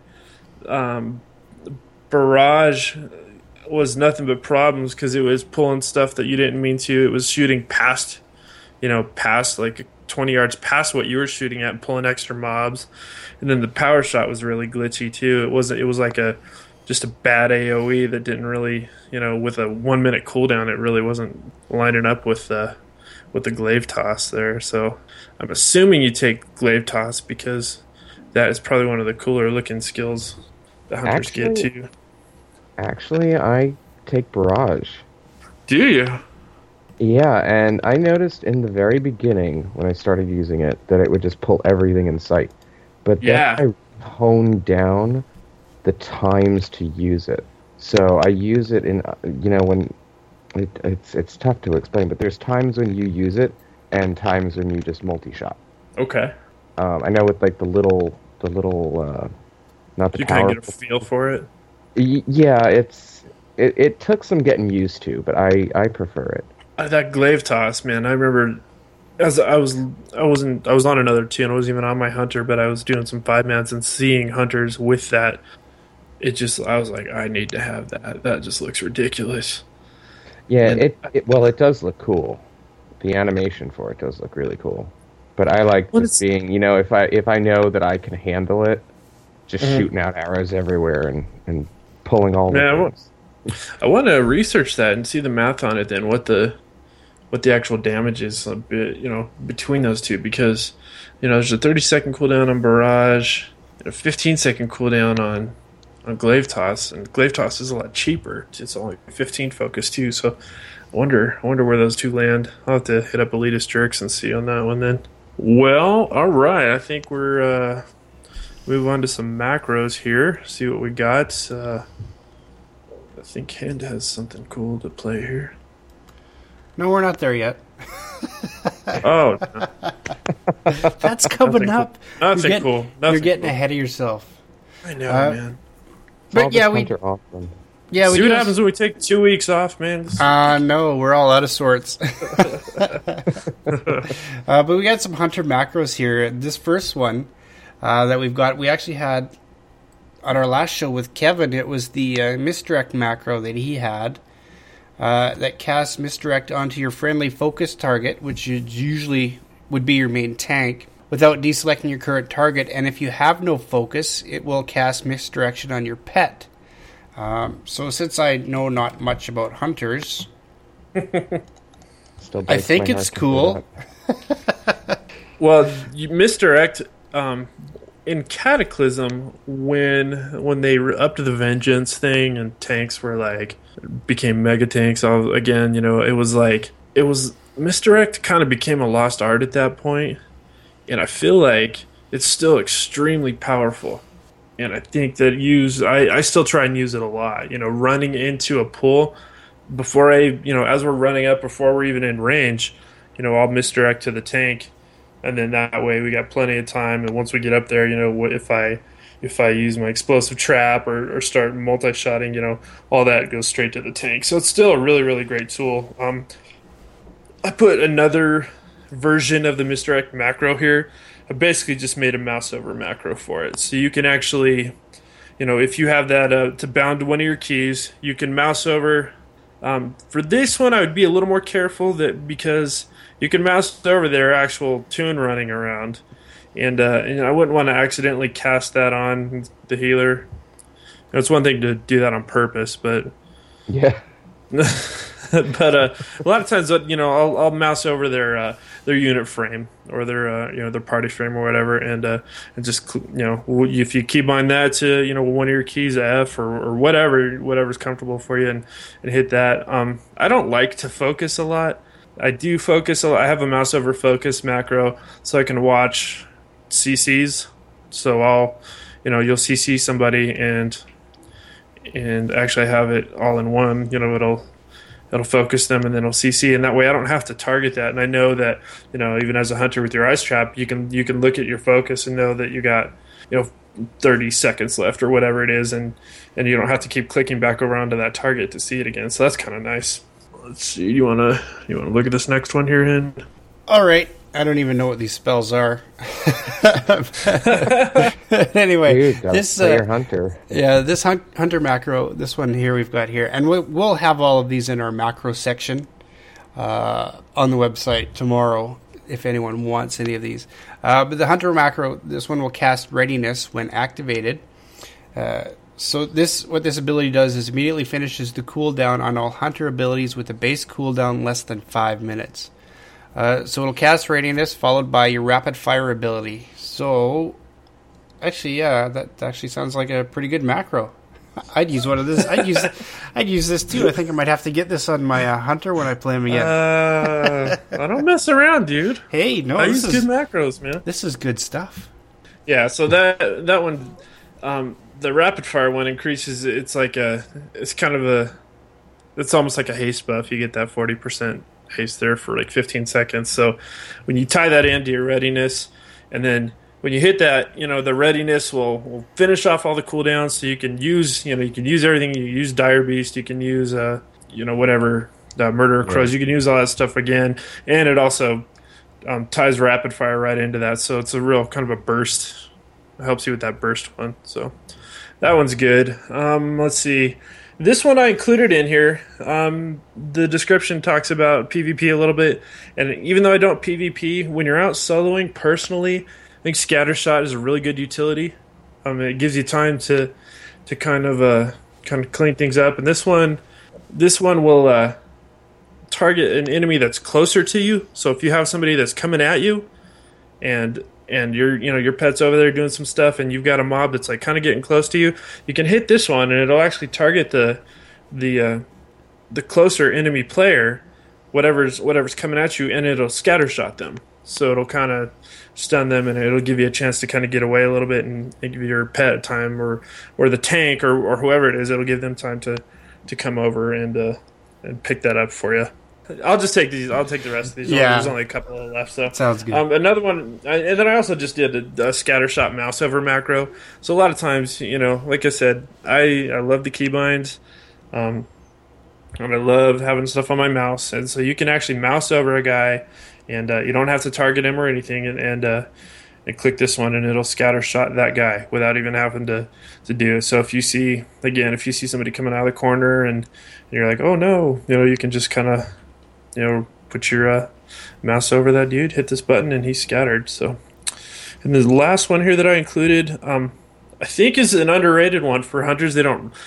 Barrage was nothing but problems because it was pulling stuff that you didn't mean to. It was shooting past like 20 yards past what you were shooting at and pulling extra mobs. And then the power shot was really glitchy too. It was like just a bad AoE that didn't really, with a 1 minute cooldown, it really wasn't lining up with the glaive toss there. So I'm assuming you take glaive toss because that is probably one of the cooler looking skills the hunters get too. Actually, I take Barrage. Do you? Yeah, and I noticed in the very beginning when I started using it that it would just pull everything in sight. But then I honed down the times to use it. So I use it in, when it's tough to explain, but there's times when you use it and times when you just multi-shot. Okay. I know with like the little, not the you power. kind of get a feel for it. Yeah, it took some getting used to, but I prefer it. That glaive toss, man. I remember as I was on another tune. I wasn't even on my hunter, but I was doing some 5-mans and seeing hunters with that. I was like, I need to have that. That just looks ridiculous. Yeah, it does look cool. The animation for it does look really cool. But I like just being, if I know that I can handle it, just shooting out arrows everywhere and pulling all the things. I want to research that and see the math on it then, what the actual damage is a bit, between those two, because there's a 30-second cooldown on Barrage and a 15-second cooldown on glaive toss, and glaive toss is a lot cheaper. It's only 15 focus too, so I wonder where those two land. I'll have to hit up Elitist Jerks and see on that one then. Well, all right, I think we're move on to some macros here, see what we got. I think Hand has something cool to play here. No, we're not there yet. Oh, no. That's coming up. Nothing cool. You're getting ahead of yourself. I know, man. But yeah, we See what happens when we take 2 weeks off, man. No, we're all out of sorts. But we got some hunter macros here. This first one that we've got, we actually had on our last show with Kevin. It was the misdirect macro that he had that casts misdirect onto your friendly focus target, which usually would be your main tank, without deselecting your current target. And if you have no focus, it will cast misdirection on your pet. So since I know not much about hunters, I think it's cool. Well, you misdirect in Cataclysm when they upped the Vengeance thing and tanks were like became mega tanks. Again, it was misdirect kind of became a lost art at that point, and I feel like it's still extremely powerful. And I think that I still try and use it a lot. Running into a pool before as we're running up, before we're even in range, I'll misdirect to the tank, and then that way we got plenty of time. And once we get up there, if I use my explosive trap or start multi-shotting, all that goes straight to the tank. So it's still a really, really great tool. I put another version of the misdirect macro here. I basically just made a mouse over macro for it. So you can actually, if you have that to bound to one of your keys, you can mouse over. For this one, I would be a little more careful because you can mouse over their actual tune running around. And I wouldn't want to accidentally cast that on the healer. It's one thing to do that on purpose, but... Yeah. But a lot of times, I'll mouse over their unit frame or their party frame or whatever, and just if you keybind that to one of your keys, F or whatever's comfortable for you, and hit that. I don't like to focus a lot. I do focus a lot. I have a mouse over focus macro so I can watch CCs. So you'll CC somebody and and actually I have it all in one. It'll focus them and then it'll CC, and that way I don't have to target that. And I know that, even as a hunter with your ice trap, you can look at your focus and know that you got 30 seconds left or whatever it is, and you don't have to keep clicking back around to that target to see it again. So that's kind of nice. Let's see. You wanna look at this next one here, Hen? All right. I don't even know what these spells are. Anyway, Dude, this player hunter. Yeah, this hunter macro, this one here we've got here, and we'll have all of these in our macro section on the website tomorrow if anyone wants any of these. But the hunter macro, this one will cast readiness when activated. So what this ability does is immediately finishes the cooldown on all hunter abilities with a base cooldown less than 5 minutes. So it'll cast readiness followed by your rapid fire ability. So, actually, yeah, that actually sounds like a pretty good macro. I'd use one of this. I'd use this too. I think I might have to get this on my hunter when I play him again. I don't mess around, dude. Hey, no, I use good macros, man. This is good stuff. Yeah, so that one, the rapid fire one increases. It's almost like a haste buff. You get that 40% haste there for like 15 seconds. So when you tie that into your readiness, and then when you hit that, the readiness will finish off all the cooldowns. So you can use, everything. You use Dire Beast. You can use, whatever, Murder of Crows. You can use all that stuff again. And it also ties rapid fire right into that. So it's a real kind of a burst. It helps you with that burst one. So that one's good. Let's see. This one I included in here. The description talks about PvP a little bit, and even though I don't PvP, when you're out soloing, personally, I think Scattershot is a really good utility. It gives you time to kind of clean things up, and this one will target an enemy that's closer to you. So if you have somebody that's coming at you, and your pet's over there doing some stuff, and you've got a mob that's like kind of getting close to you, you can hit this one, and it'll actually target the closer enemy player, whatever's coming at you, and it'll scattershot them. So it'll kind of stun them, and it'll give you a chance to kind of get away a little bit, and give your pet time, or the tank, or whoever it is. It'll give them time to come over and pick that up for you. I'll just take these. I'll take the rest of these. Yeah. There's only a couple left. So Sounds good. Another one, and then I also just did a scattershot mouse over macro. So a lot of times, like I said, I love the keybinds, and I love having stuff on my mouse. And so you can actually mouse over a guy, and you don't have to target him or anything, and click this one, and it'll scattershot that guy without even having to do it. So if you see somebody coming out of the corner, and you're like, oh no, you can just kind of put your mouse over that dude, hit this button, and he's scattered. So, and the last one here that I included, I think is an underrated one for hunters.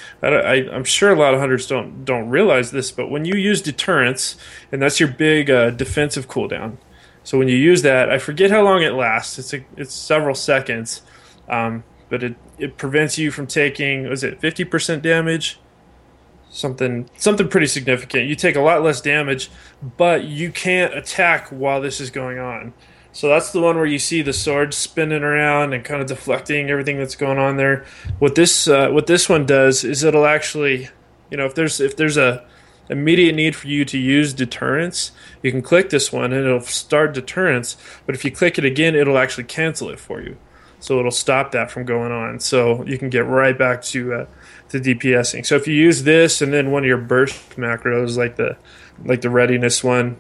I'm sure a lot of hunters don't realize this, but when you use deterrence, and that's your big defensive cooldown. So when you use that, I forget how long it lasts. It's several seconds, but it prevents you from taking, was it 50% damage? Something pretty significant. You take a lot less damage, but you can't attack while this is going on. So that's the one where you see the sword spinning around and kind of deflecting everything that's going on there. What this one does is it'll actually, if there's a immediate need for you to use deterrence, you can click this one and it'll start deterrence. But if you click it again, it'll actually cancel it for you. So it'll stop that from going on. So you can get right back to DPSing. So if you use this and then one of your burst macros, like the readiness one,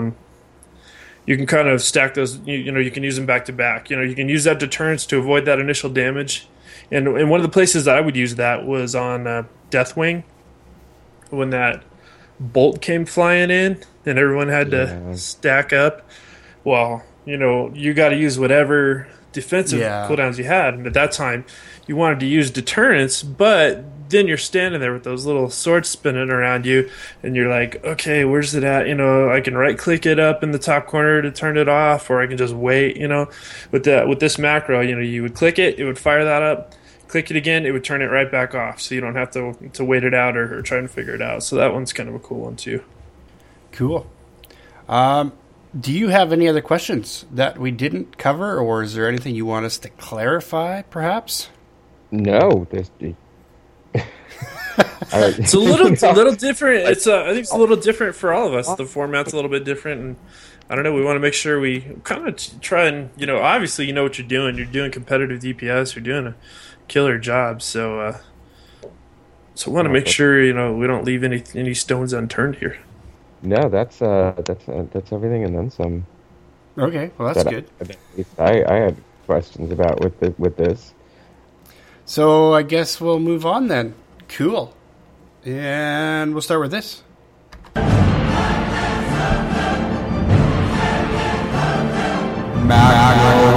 you can kind of stack those. You can use them back to back. You can use that deterrence to avoid that initial damage. And one of the places that I would use that was on Deathwing, when that bolt came flying in and everyone had to stack up. Well, you got to use whatever defensive cooldowns you had, and at that time you wanted to use deterrence, but then you're standing there with those little swords spinning around you, and you're like, okay, where's it at? I can right click it up in the top corner to turn it off, or I can just wait. With this macro, you would click it would fire that up, click it again, it would turn it right back off, so you don't have to wait it out or try to figure it out. So that one's kind of a cool one too. Cool. Do you have any other questions that we didn't cover, or is there anything you want us to clarify, perhaps? No. It's a little different. I think it's a little different for all of us. The format's a little bit different, and I don't know. We want to make sure we kind of try and obviously you know what you're doing. You're doing competitive DPS. You're doing a killer job. So we want to make sure we don't leave any stones unturned here. No, that's everything and then some. Okay, well that's good. I had questions about with this. So I guess we'll move on then. Cool. And we'll start with this. Macro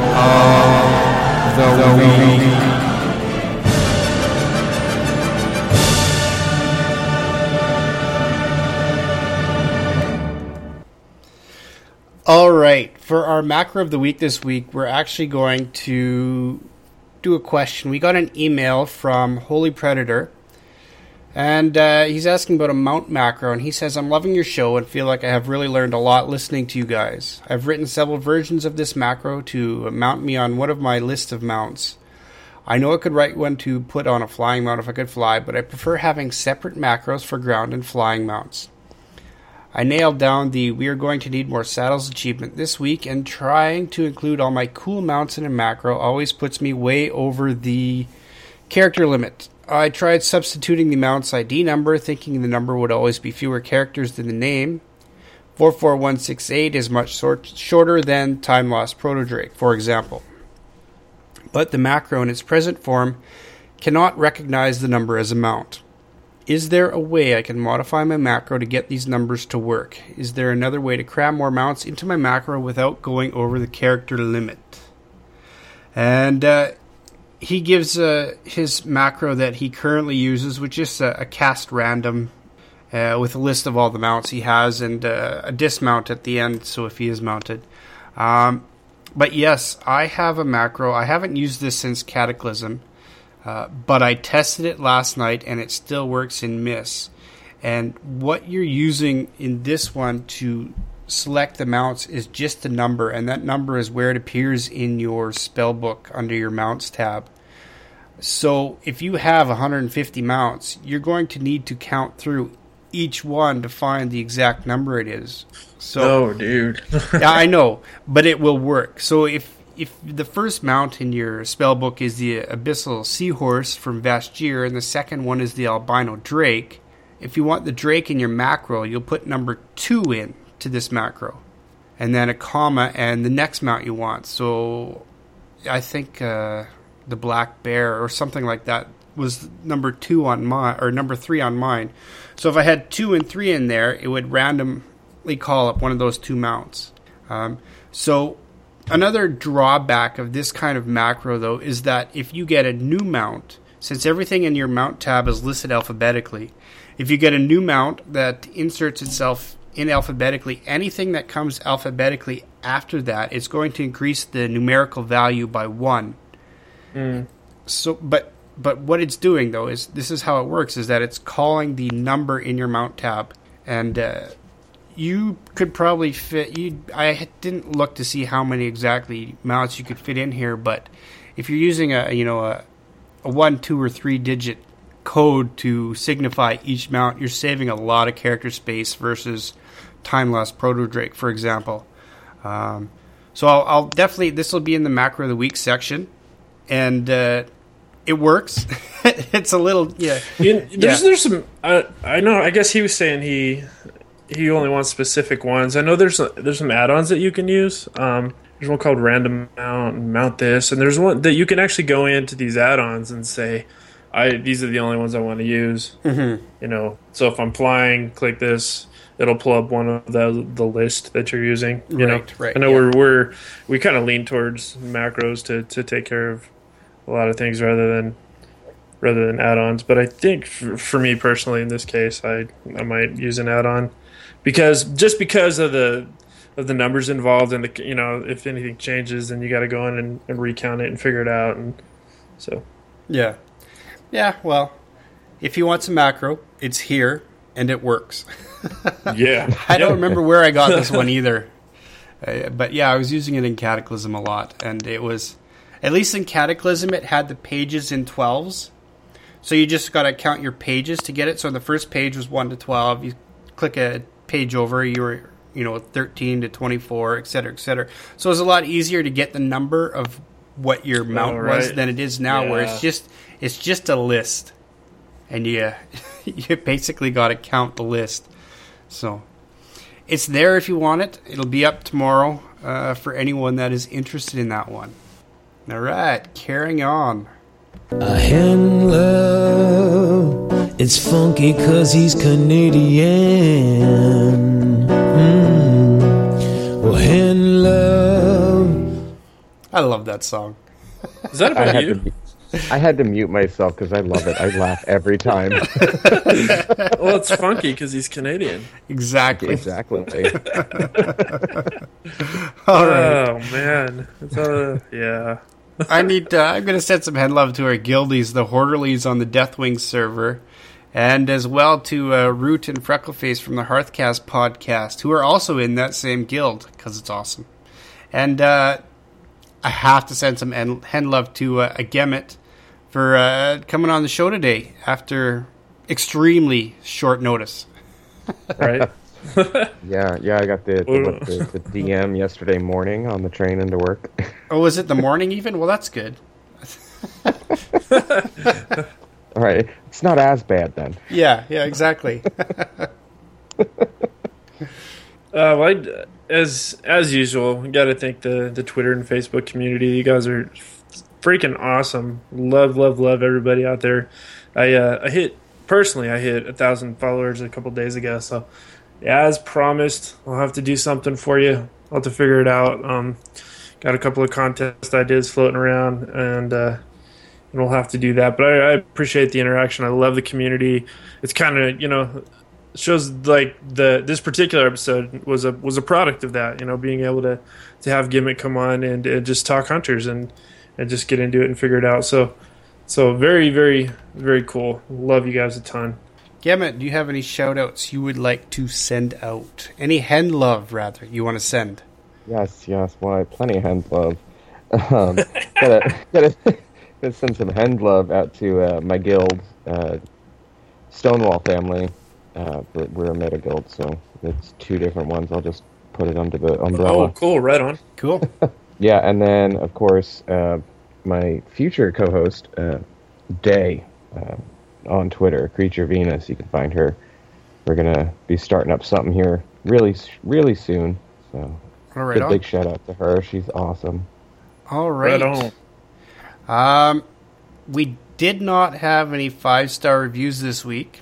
of the week. All right, for our macro of the week this week, we're actually going to do a question. We got an email from Holy Predator, and he's asking about a mount macro, and he says, I'm loving your show and feel like I have really learned a lot listening to you guys. I've written several versions of this macro to mount me on one of my list of mounts. I know I could write one to put on a flying mount if I could fly, but I prefer having separate macros for ground and flying mounts. I nailed down the we are going to need more saddles achievement this week, and trying to include all my cool mounts in a macro always puts me way over the character limit. I tried substituting the mount's ID number, thinking the number would always be fewer characters than the name. 44168 is much shorter than Time Lost Proto Drake, for example. But the macro in its present form cannot recognize the number as a mount. Is there a way I can modify my macro to get these numbers to work? Is there another way to cram more mounts into my macro without going over the character limit? And he gives his macro that he currently uses, which is a cast random with a list of all the mounts he has and a dismount at the end, so if he is mounted. But yes, I have a macro. I haven't used this since Cataclysm. But I tested it last night, and it still works in Miss. And what you're using in this one to select the mounts is just the number, and that number is where it appears in your spellbook under your mounts tab. So if you have 150 mounts, you're going to need to count through each one to find the exact number it is. So, no, dude. Yeah, I know, but it will work. So if the first mount in your spellbook is the Abyssal Seahorse from Vashj'ir, and the second one is the Albino Drake, if you want the Drake in your macro, you'll put number 2 in to this macro, and then a comma and the next mount you want. So I think the Black Bear or something like that was number 2 on mine, or number 3 on mine. So if I had 2 and 3 in there, it would randomly call up one of those 2 mounts. So another drawback of this kind of macro, though, is that if you get a new mount, since everything in your mount tab is listed alphabetically, if you get a new mount that inserts itself in alphabetically, anything that comes alphabetically after that, it's going to increase the numerical value by 1. So, but what it's doing, though, is this is how it works, is that it's calling the number in your mount tab, and you could probably fit. I didn't look to see how many exactly mounts you could fit in here, but if you're using a 1, 2, or 3 digit code to signify each mount, you're saving a lot of character space versus Time Lost Proto Drake, for example. So I'll definitely, this will be in the macro of the week section, and it works. It's a little There's some. I know. I guess he was saying he only wants specific ones. I know there's some add-ons that you can use. There's one called Random Mount and Mount This, and there's one that you can actually go into these add-ons and say, these are the only ones I want to use. Mm-hmm. So if I'm flying, click this. It'll pull up one of the list that you're using. Right. I know we kind of lean towards macros to take care of a lot of things rather than add-ons. But I think for me personally, in this case, I might use an add-on because of the numbers involved, and if anything changes, then you got to go in and recount it and figure it out, and so yeah. Well, if you want some macro, it's here and it works. Yeah, I don't remember where I got this one either, but yeah, I was using it in Cataclysm a lot, and it was, at least in Cataclysm, it had the pages in 12s. So you just got to count your pages to get it. So the first page was 1 to 12. You click a page over, you were 13 to 24, et cetera, et cetera. So it's a lot easier to get the number of what your mount was than it is now, where it's just a list, and you basically got to count the list. So it's there if you want it. It'll be up tomorrow for anyone that is interested in that one. All right, carrying on. A hen love, it's funky 'cause he's Canadian. Well, hen love. I love that song. Is that about you? I had to mute myself because I love it. I laugh every time. Well, it's funky because he's Canadian. Exactly. Exactly. All right. Oh man, yeah. I'm going to send some head love to our guildies, the Horderlies on the Deathwing server, and as well to Root and Freckleface from the Hearthcast podcast, who are also in that same guild, because it's awesome. And I have to send some hen love to Agemet for coming on the show today after extremely short notice. Right? Yeah, I got the DM yesterday morning on the train into work. Oh, was it the morning even? Well, that's good. All right, it's not as bad then. Yeah, exactly. As usual, we got to thank the Twitter and Facebook community. You guys are freaking awesome. Love everybody out there. I hit 1,000 followers a couple days ago, so yeah, as promised, I'll have to do something for you. I'll have to figure it out. Got a couple of contest ideas floating around, and we'll have to do that. But I appreciate the interaction. I love the community. It's kind of, shows like this particular episode was a product of that. Being able to have Gimmick come on and just talk hunters and just get into it and figure it out. So very, very, very cool. Love you guys a ton. Gimmick, do you have any shout-outs you would like to send out? Any hen love, rather, you want to send? Yes. Why? Plenty of hen love. Gotta send some hen love out to my guild, Stonewall family. We're a meta guild, so it's 2 different ones. I'll just put it under the umbrella. Oh, cool! Right on. Cool. Yeah, and then of course my future co-host Day. On Twitter, Creature Venus. You can find her. We're gonna be starting up something here really, really soon. So, all right, big shout out to her. She's awesome. All right. Right on. We did not have any 5-star reviews this week,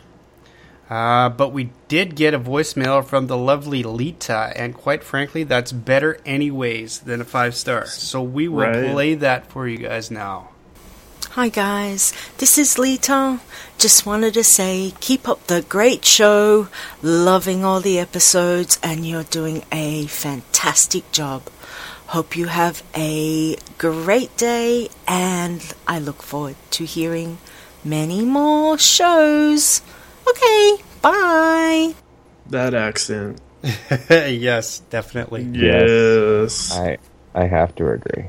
but we did get a voicemail from the lovely Lita, and quite frankly, that's better anyways than a 5-star. So we will play that for you guys now. Hi guys, this is Lita. Just wanted to say, keep up the great show, loving all the episodes, and you're doing a fantastic job. Hope you have a great day, and I look forward to hearing many more shows. Okay, bye. That accent. Yes, definitely. Yes. I have to agree.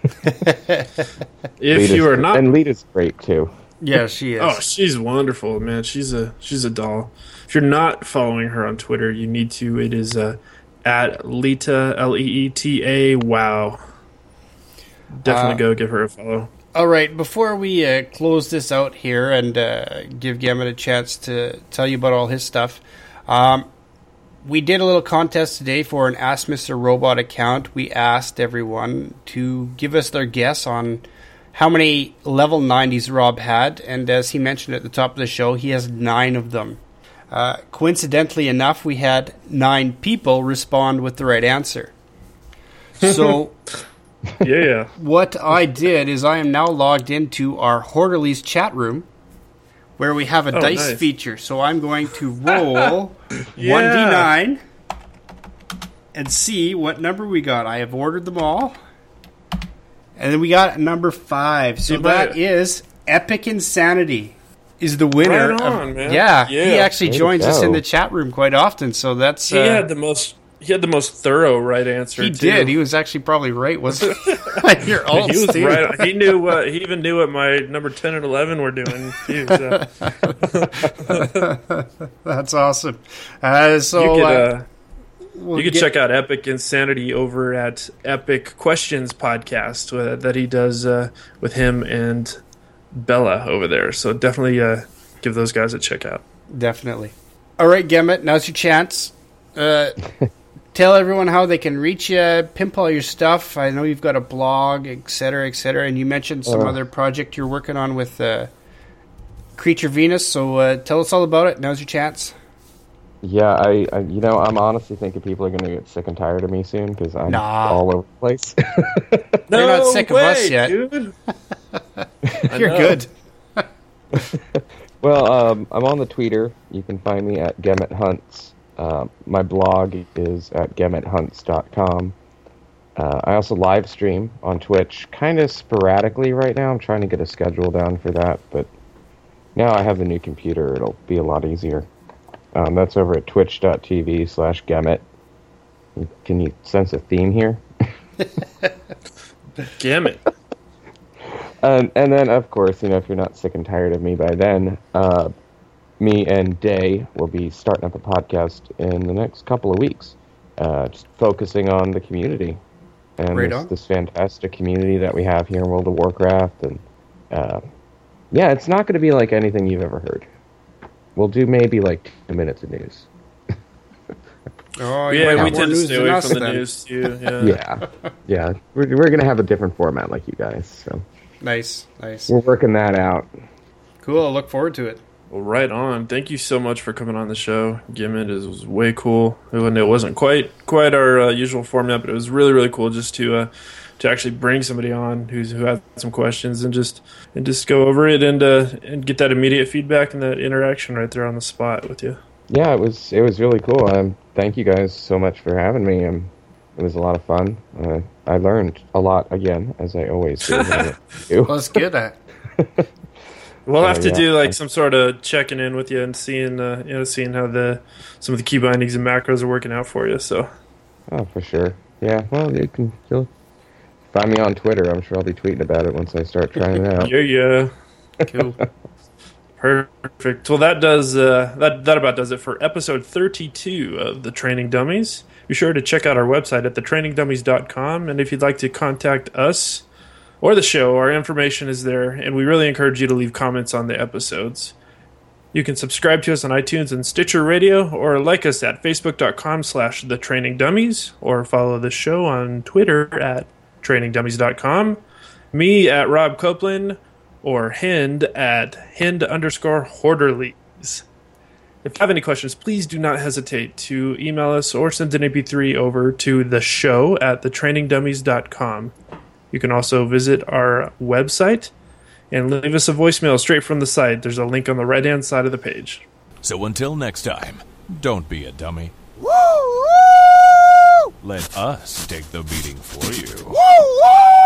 If you are not, and Lita's great too. Yeah, she is. Oh, she's wonderful, man. She's a doll. If you're not following her on Twitter, you need to. It is at Lita, Leeta. Wow. Definitely go give her a follow. All right, before we close this out here and give Gambit a chance to tell you about all his stuff, we did a little contest today for an Ask Mr. Robot account. We asked everyone to give us their guess on how many level 90s Rob had, and as he mentioned at the top of the show, he has 9 of them. Coincidentally enough, we had 9 people respond with the right answer. So, yeah. What I did is I am now logged into our Horderlies chat room, where we have a dice feature. So I'm going to roll 1d9 and see what number we got. I have ordered them all. And then we got number 5. So that is Epic Insanity is the winner. Right on, man. Yeah, he actually Way joins to us go. in the chat room quite often. So that's... He had the most He had the most thorough right answer. He too. did. He was actually probably right, wasn't he? You're old, He was Steve. right. He knew what. He even knew what my number 10 and 11 were doing too. So. That's awesome. You could check out Epic Insanity over at Epic Questions podcast that he does with him and Bella over there. So definitely give those guys a check out. Definitely. All right, Gemmet, now's your chance. Tell everyone how they can reach you, pimp all your stuff. I know you've got a blog, et cetera, and you mentioned some other project you're working on with Creature Venus, so tell us all about it. Now's your chance. Yeah, I'm honestly thinking people are going to get sick and tired of me soon because I'm all over the place. They're not sick of us yet. Dude. You're good. Well, I'm on the Twitter. You can find me at Gemmet Hunts. My blog is at GemmetHunts.com. I also live stream on Twitch, kind of sporadically right now. I'm trying to get a schedule down for that, but now I have the new computer. It'll be a lot easier. That's over at twitch.tv/Gemmet. Can you sense a theme here? Gemmet. And then, of course, if you're not sick and tired of me by then, me and Day will be starting up a podcast in the next couple of weeks, just focusing on the community and this fantastic community that we have here in World of Warcraft. And it's not going to be like anything you've ever heard. We'll do maybe like 2 minutes of news. Oh, yeah, we tend to stay away from the news too. Yeah. We're going to have a different format like you guys. So nice. We're working that out. Cool. I look forward to it. Well, right on. Thank you so much for coming on the show. Gimmet was way cool. It wasn't quite our usual format, but it was really, really cool just to actually bring somebody on who had some questions and just go over it and get that immediate feedback and that interaction right there on the spot with you. Yeah, it was really cool. Thank you guys so much for having me. It was a lot of fun. I learned a lot again, as I always do. Well, it's good. We'll have to do some sort of checking in with you and seeing how some of the key bindings and macros are working out for you. So. Oh, for sure. Yeah. Well, you'll find me on Twitter. I'm sure I'll be tweeting about it once I start trying it out. Yeah. Cool. Perfect. Well, that about does it for episode 32 of The Training Dummies. Be sure to check out our website at thetrainingdummies.com, and if you'd like to contact us or the show, our information is there, and we really encourage you to leave comments on the episodes. You can subscribe to us on iTunes and Stitcher Radio, or like us at facebook.com/thetrainingdummies, or follow the show on Twitter at trainingdummies.com, me at Rob Copeland, or Hind at Hind_Horderlies. If you have any questions, please do not hesitate to email us or send an MP3 over to the show at thetrainingdummies.com. You can also visit our website and leave us a voicemail straight from the site. There's a link on the right-hand side of the page. So until next time, don't be a dummy. Woo! Woo! Let us take the beating for you. Woo! Woo!